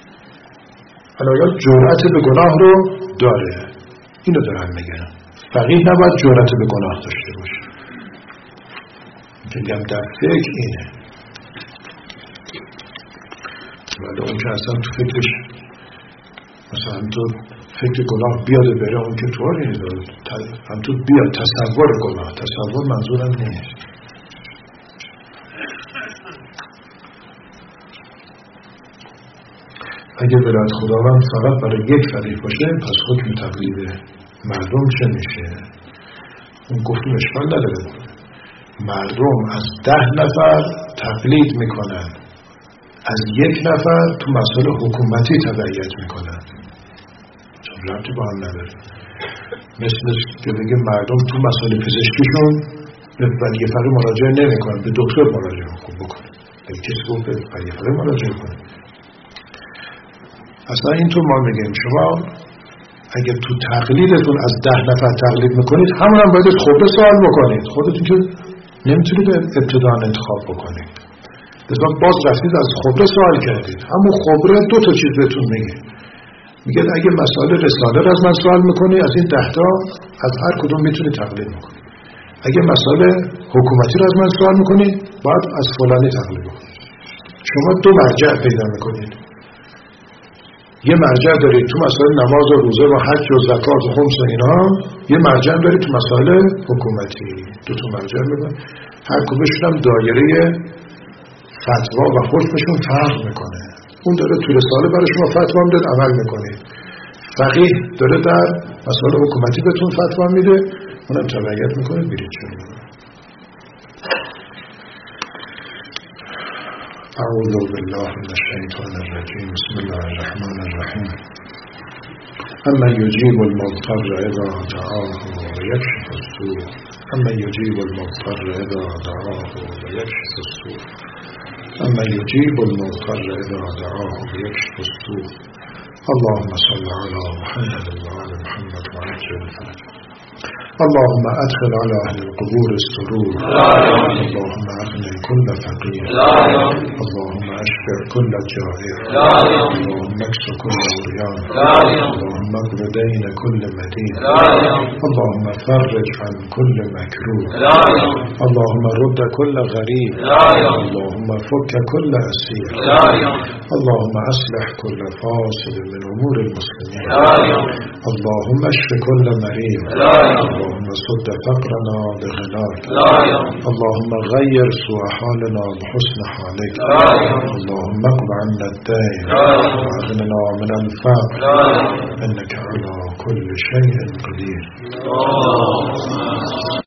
حالا جرأت به گناه رو داره. اینو دارم میگم. فقیه نباید جرأت به گناه داشته باشه. میگم در فکر اینه. ولی اون که اصلا تو فکرش مثلا تو فکر گناه بیاده بره، اون که طوری نیست. هم تو بیاد تصور گناه. تصور منظورم نیست. اگه ولایت خداوند فقط برای یک فقیه باشه پس حکم تقلید مردم چه میشه؟ اون گفتیم اشکال نداره. مردم از ده نفر تقلید میکنن، از یک نفر تو مسائل حکومتی تبعیت میکنن، چون ربطی با هم نداره. مثل که بگه مردم تو مسائل پزشکیشون به ولی فقیه مراجعه نمیکنن، به دکتر مراجعه خوب بکنن. اگه کسی گفت به ولی فقیه مراجعه کنن. اصلا اینطور ما میگیم شما اگه تو تقلیدتون از ده نفر تقلید میکنید، همون هم باید خبره سوال بکنید. خودتون که نمیتونید ابتداء انتخاب بکنید، لذا باز رفتید از خبره سوال کردید. همون خبره دو تا چیز بهتون میگه. میگه اگه مسائل رساله رو از من سوال میکنی، از این ده تا از هر کدوم میتونی تقلید بکنی. اگه مسائل حکومتی رو از من سوال میکنی، باید از فلانی تقلید بکنی. شما دو مرجع پیدا میکنید. یه مرجع دارید تو مسائل نماز و روزه و حج و زکات و خمس و اینا، یه مرجع دارید تو مسائل حکومتی. دو تا مرجع میگن، هر کدومشون هم دایره فتوا و حکمشون فرق میکنه. اون داره تو رساله برای شما فتوا میده، عمل میکنید. فقیه داره در مسائل حکومتی بهتون فتوا میده، اونم تبعیت میکنید، برید چون. اعوذ بالله من الشیطان الرجیم. بسم الله الرحمن الرحیم. اما یجیب المضطر اذا دعاه ویکشف السوء. اما یجیب المضطر اذا دعاه ویکشف السوء. اما یجیب المضطر اذا دعاه ویکشف السوء. اللهم صل على محمد وعلى محمد وعجل فرجه. اللهم ادخل على اهل القبور السرور. اللهم اغني كل فقير. اللهم اشفع كل جائع. اللهم اكس كل عريان. اللهم اقض دين كل مدين. اللهم فرج عن كل مكروه. اللهم رد كل غريب. اللهم فك كل اسير. اللهم اصلح كل فاسد من امور المسلمين. اللهم اشف كل مريض. اللهم صد فقرنا بغناك. اللهم غير سوء حالنا بحسن حالك. اللهم اقض عنا الدين واغننا من الفقر انك على كل شيء قدير.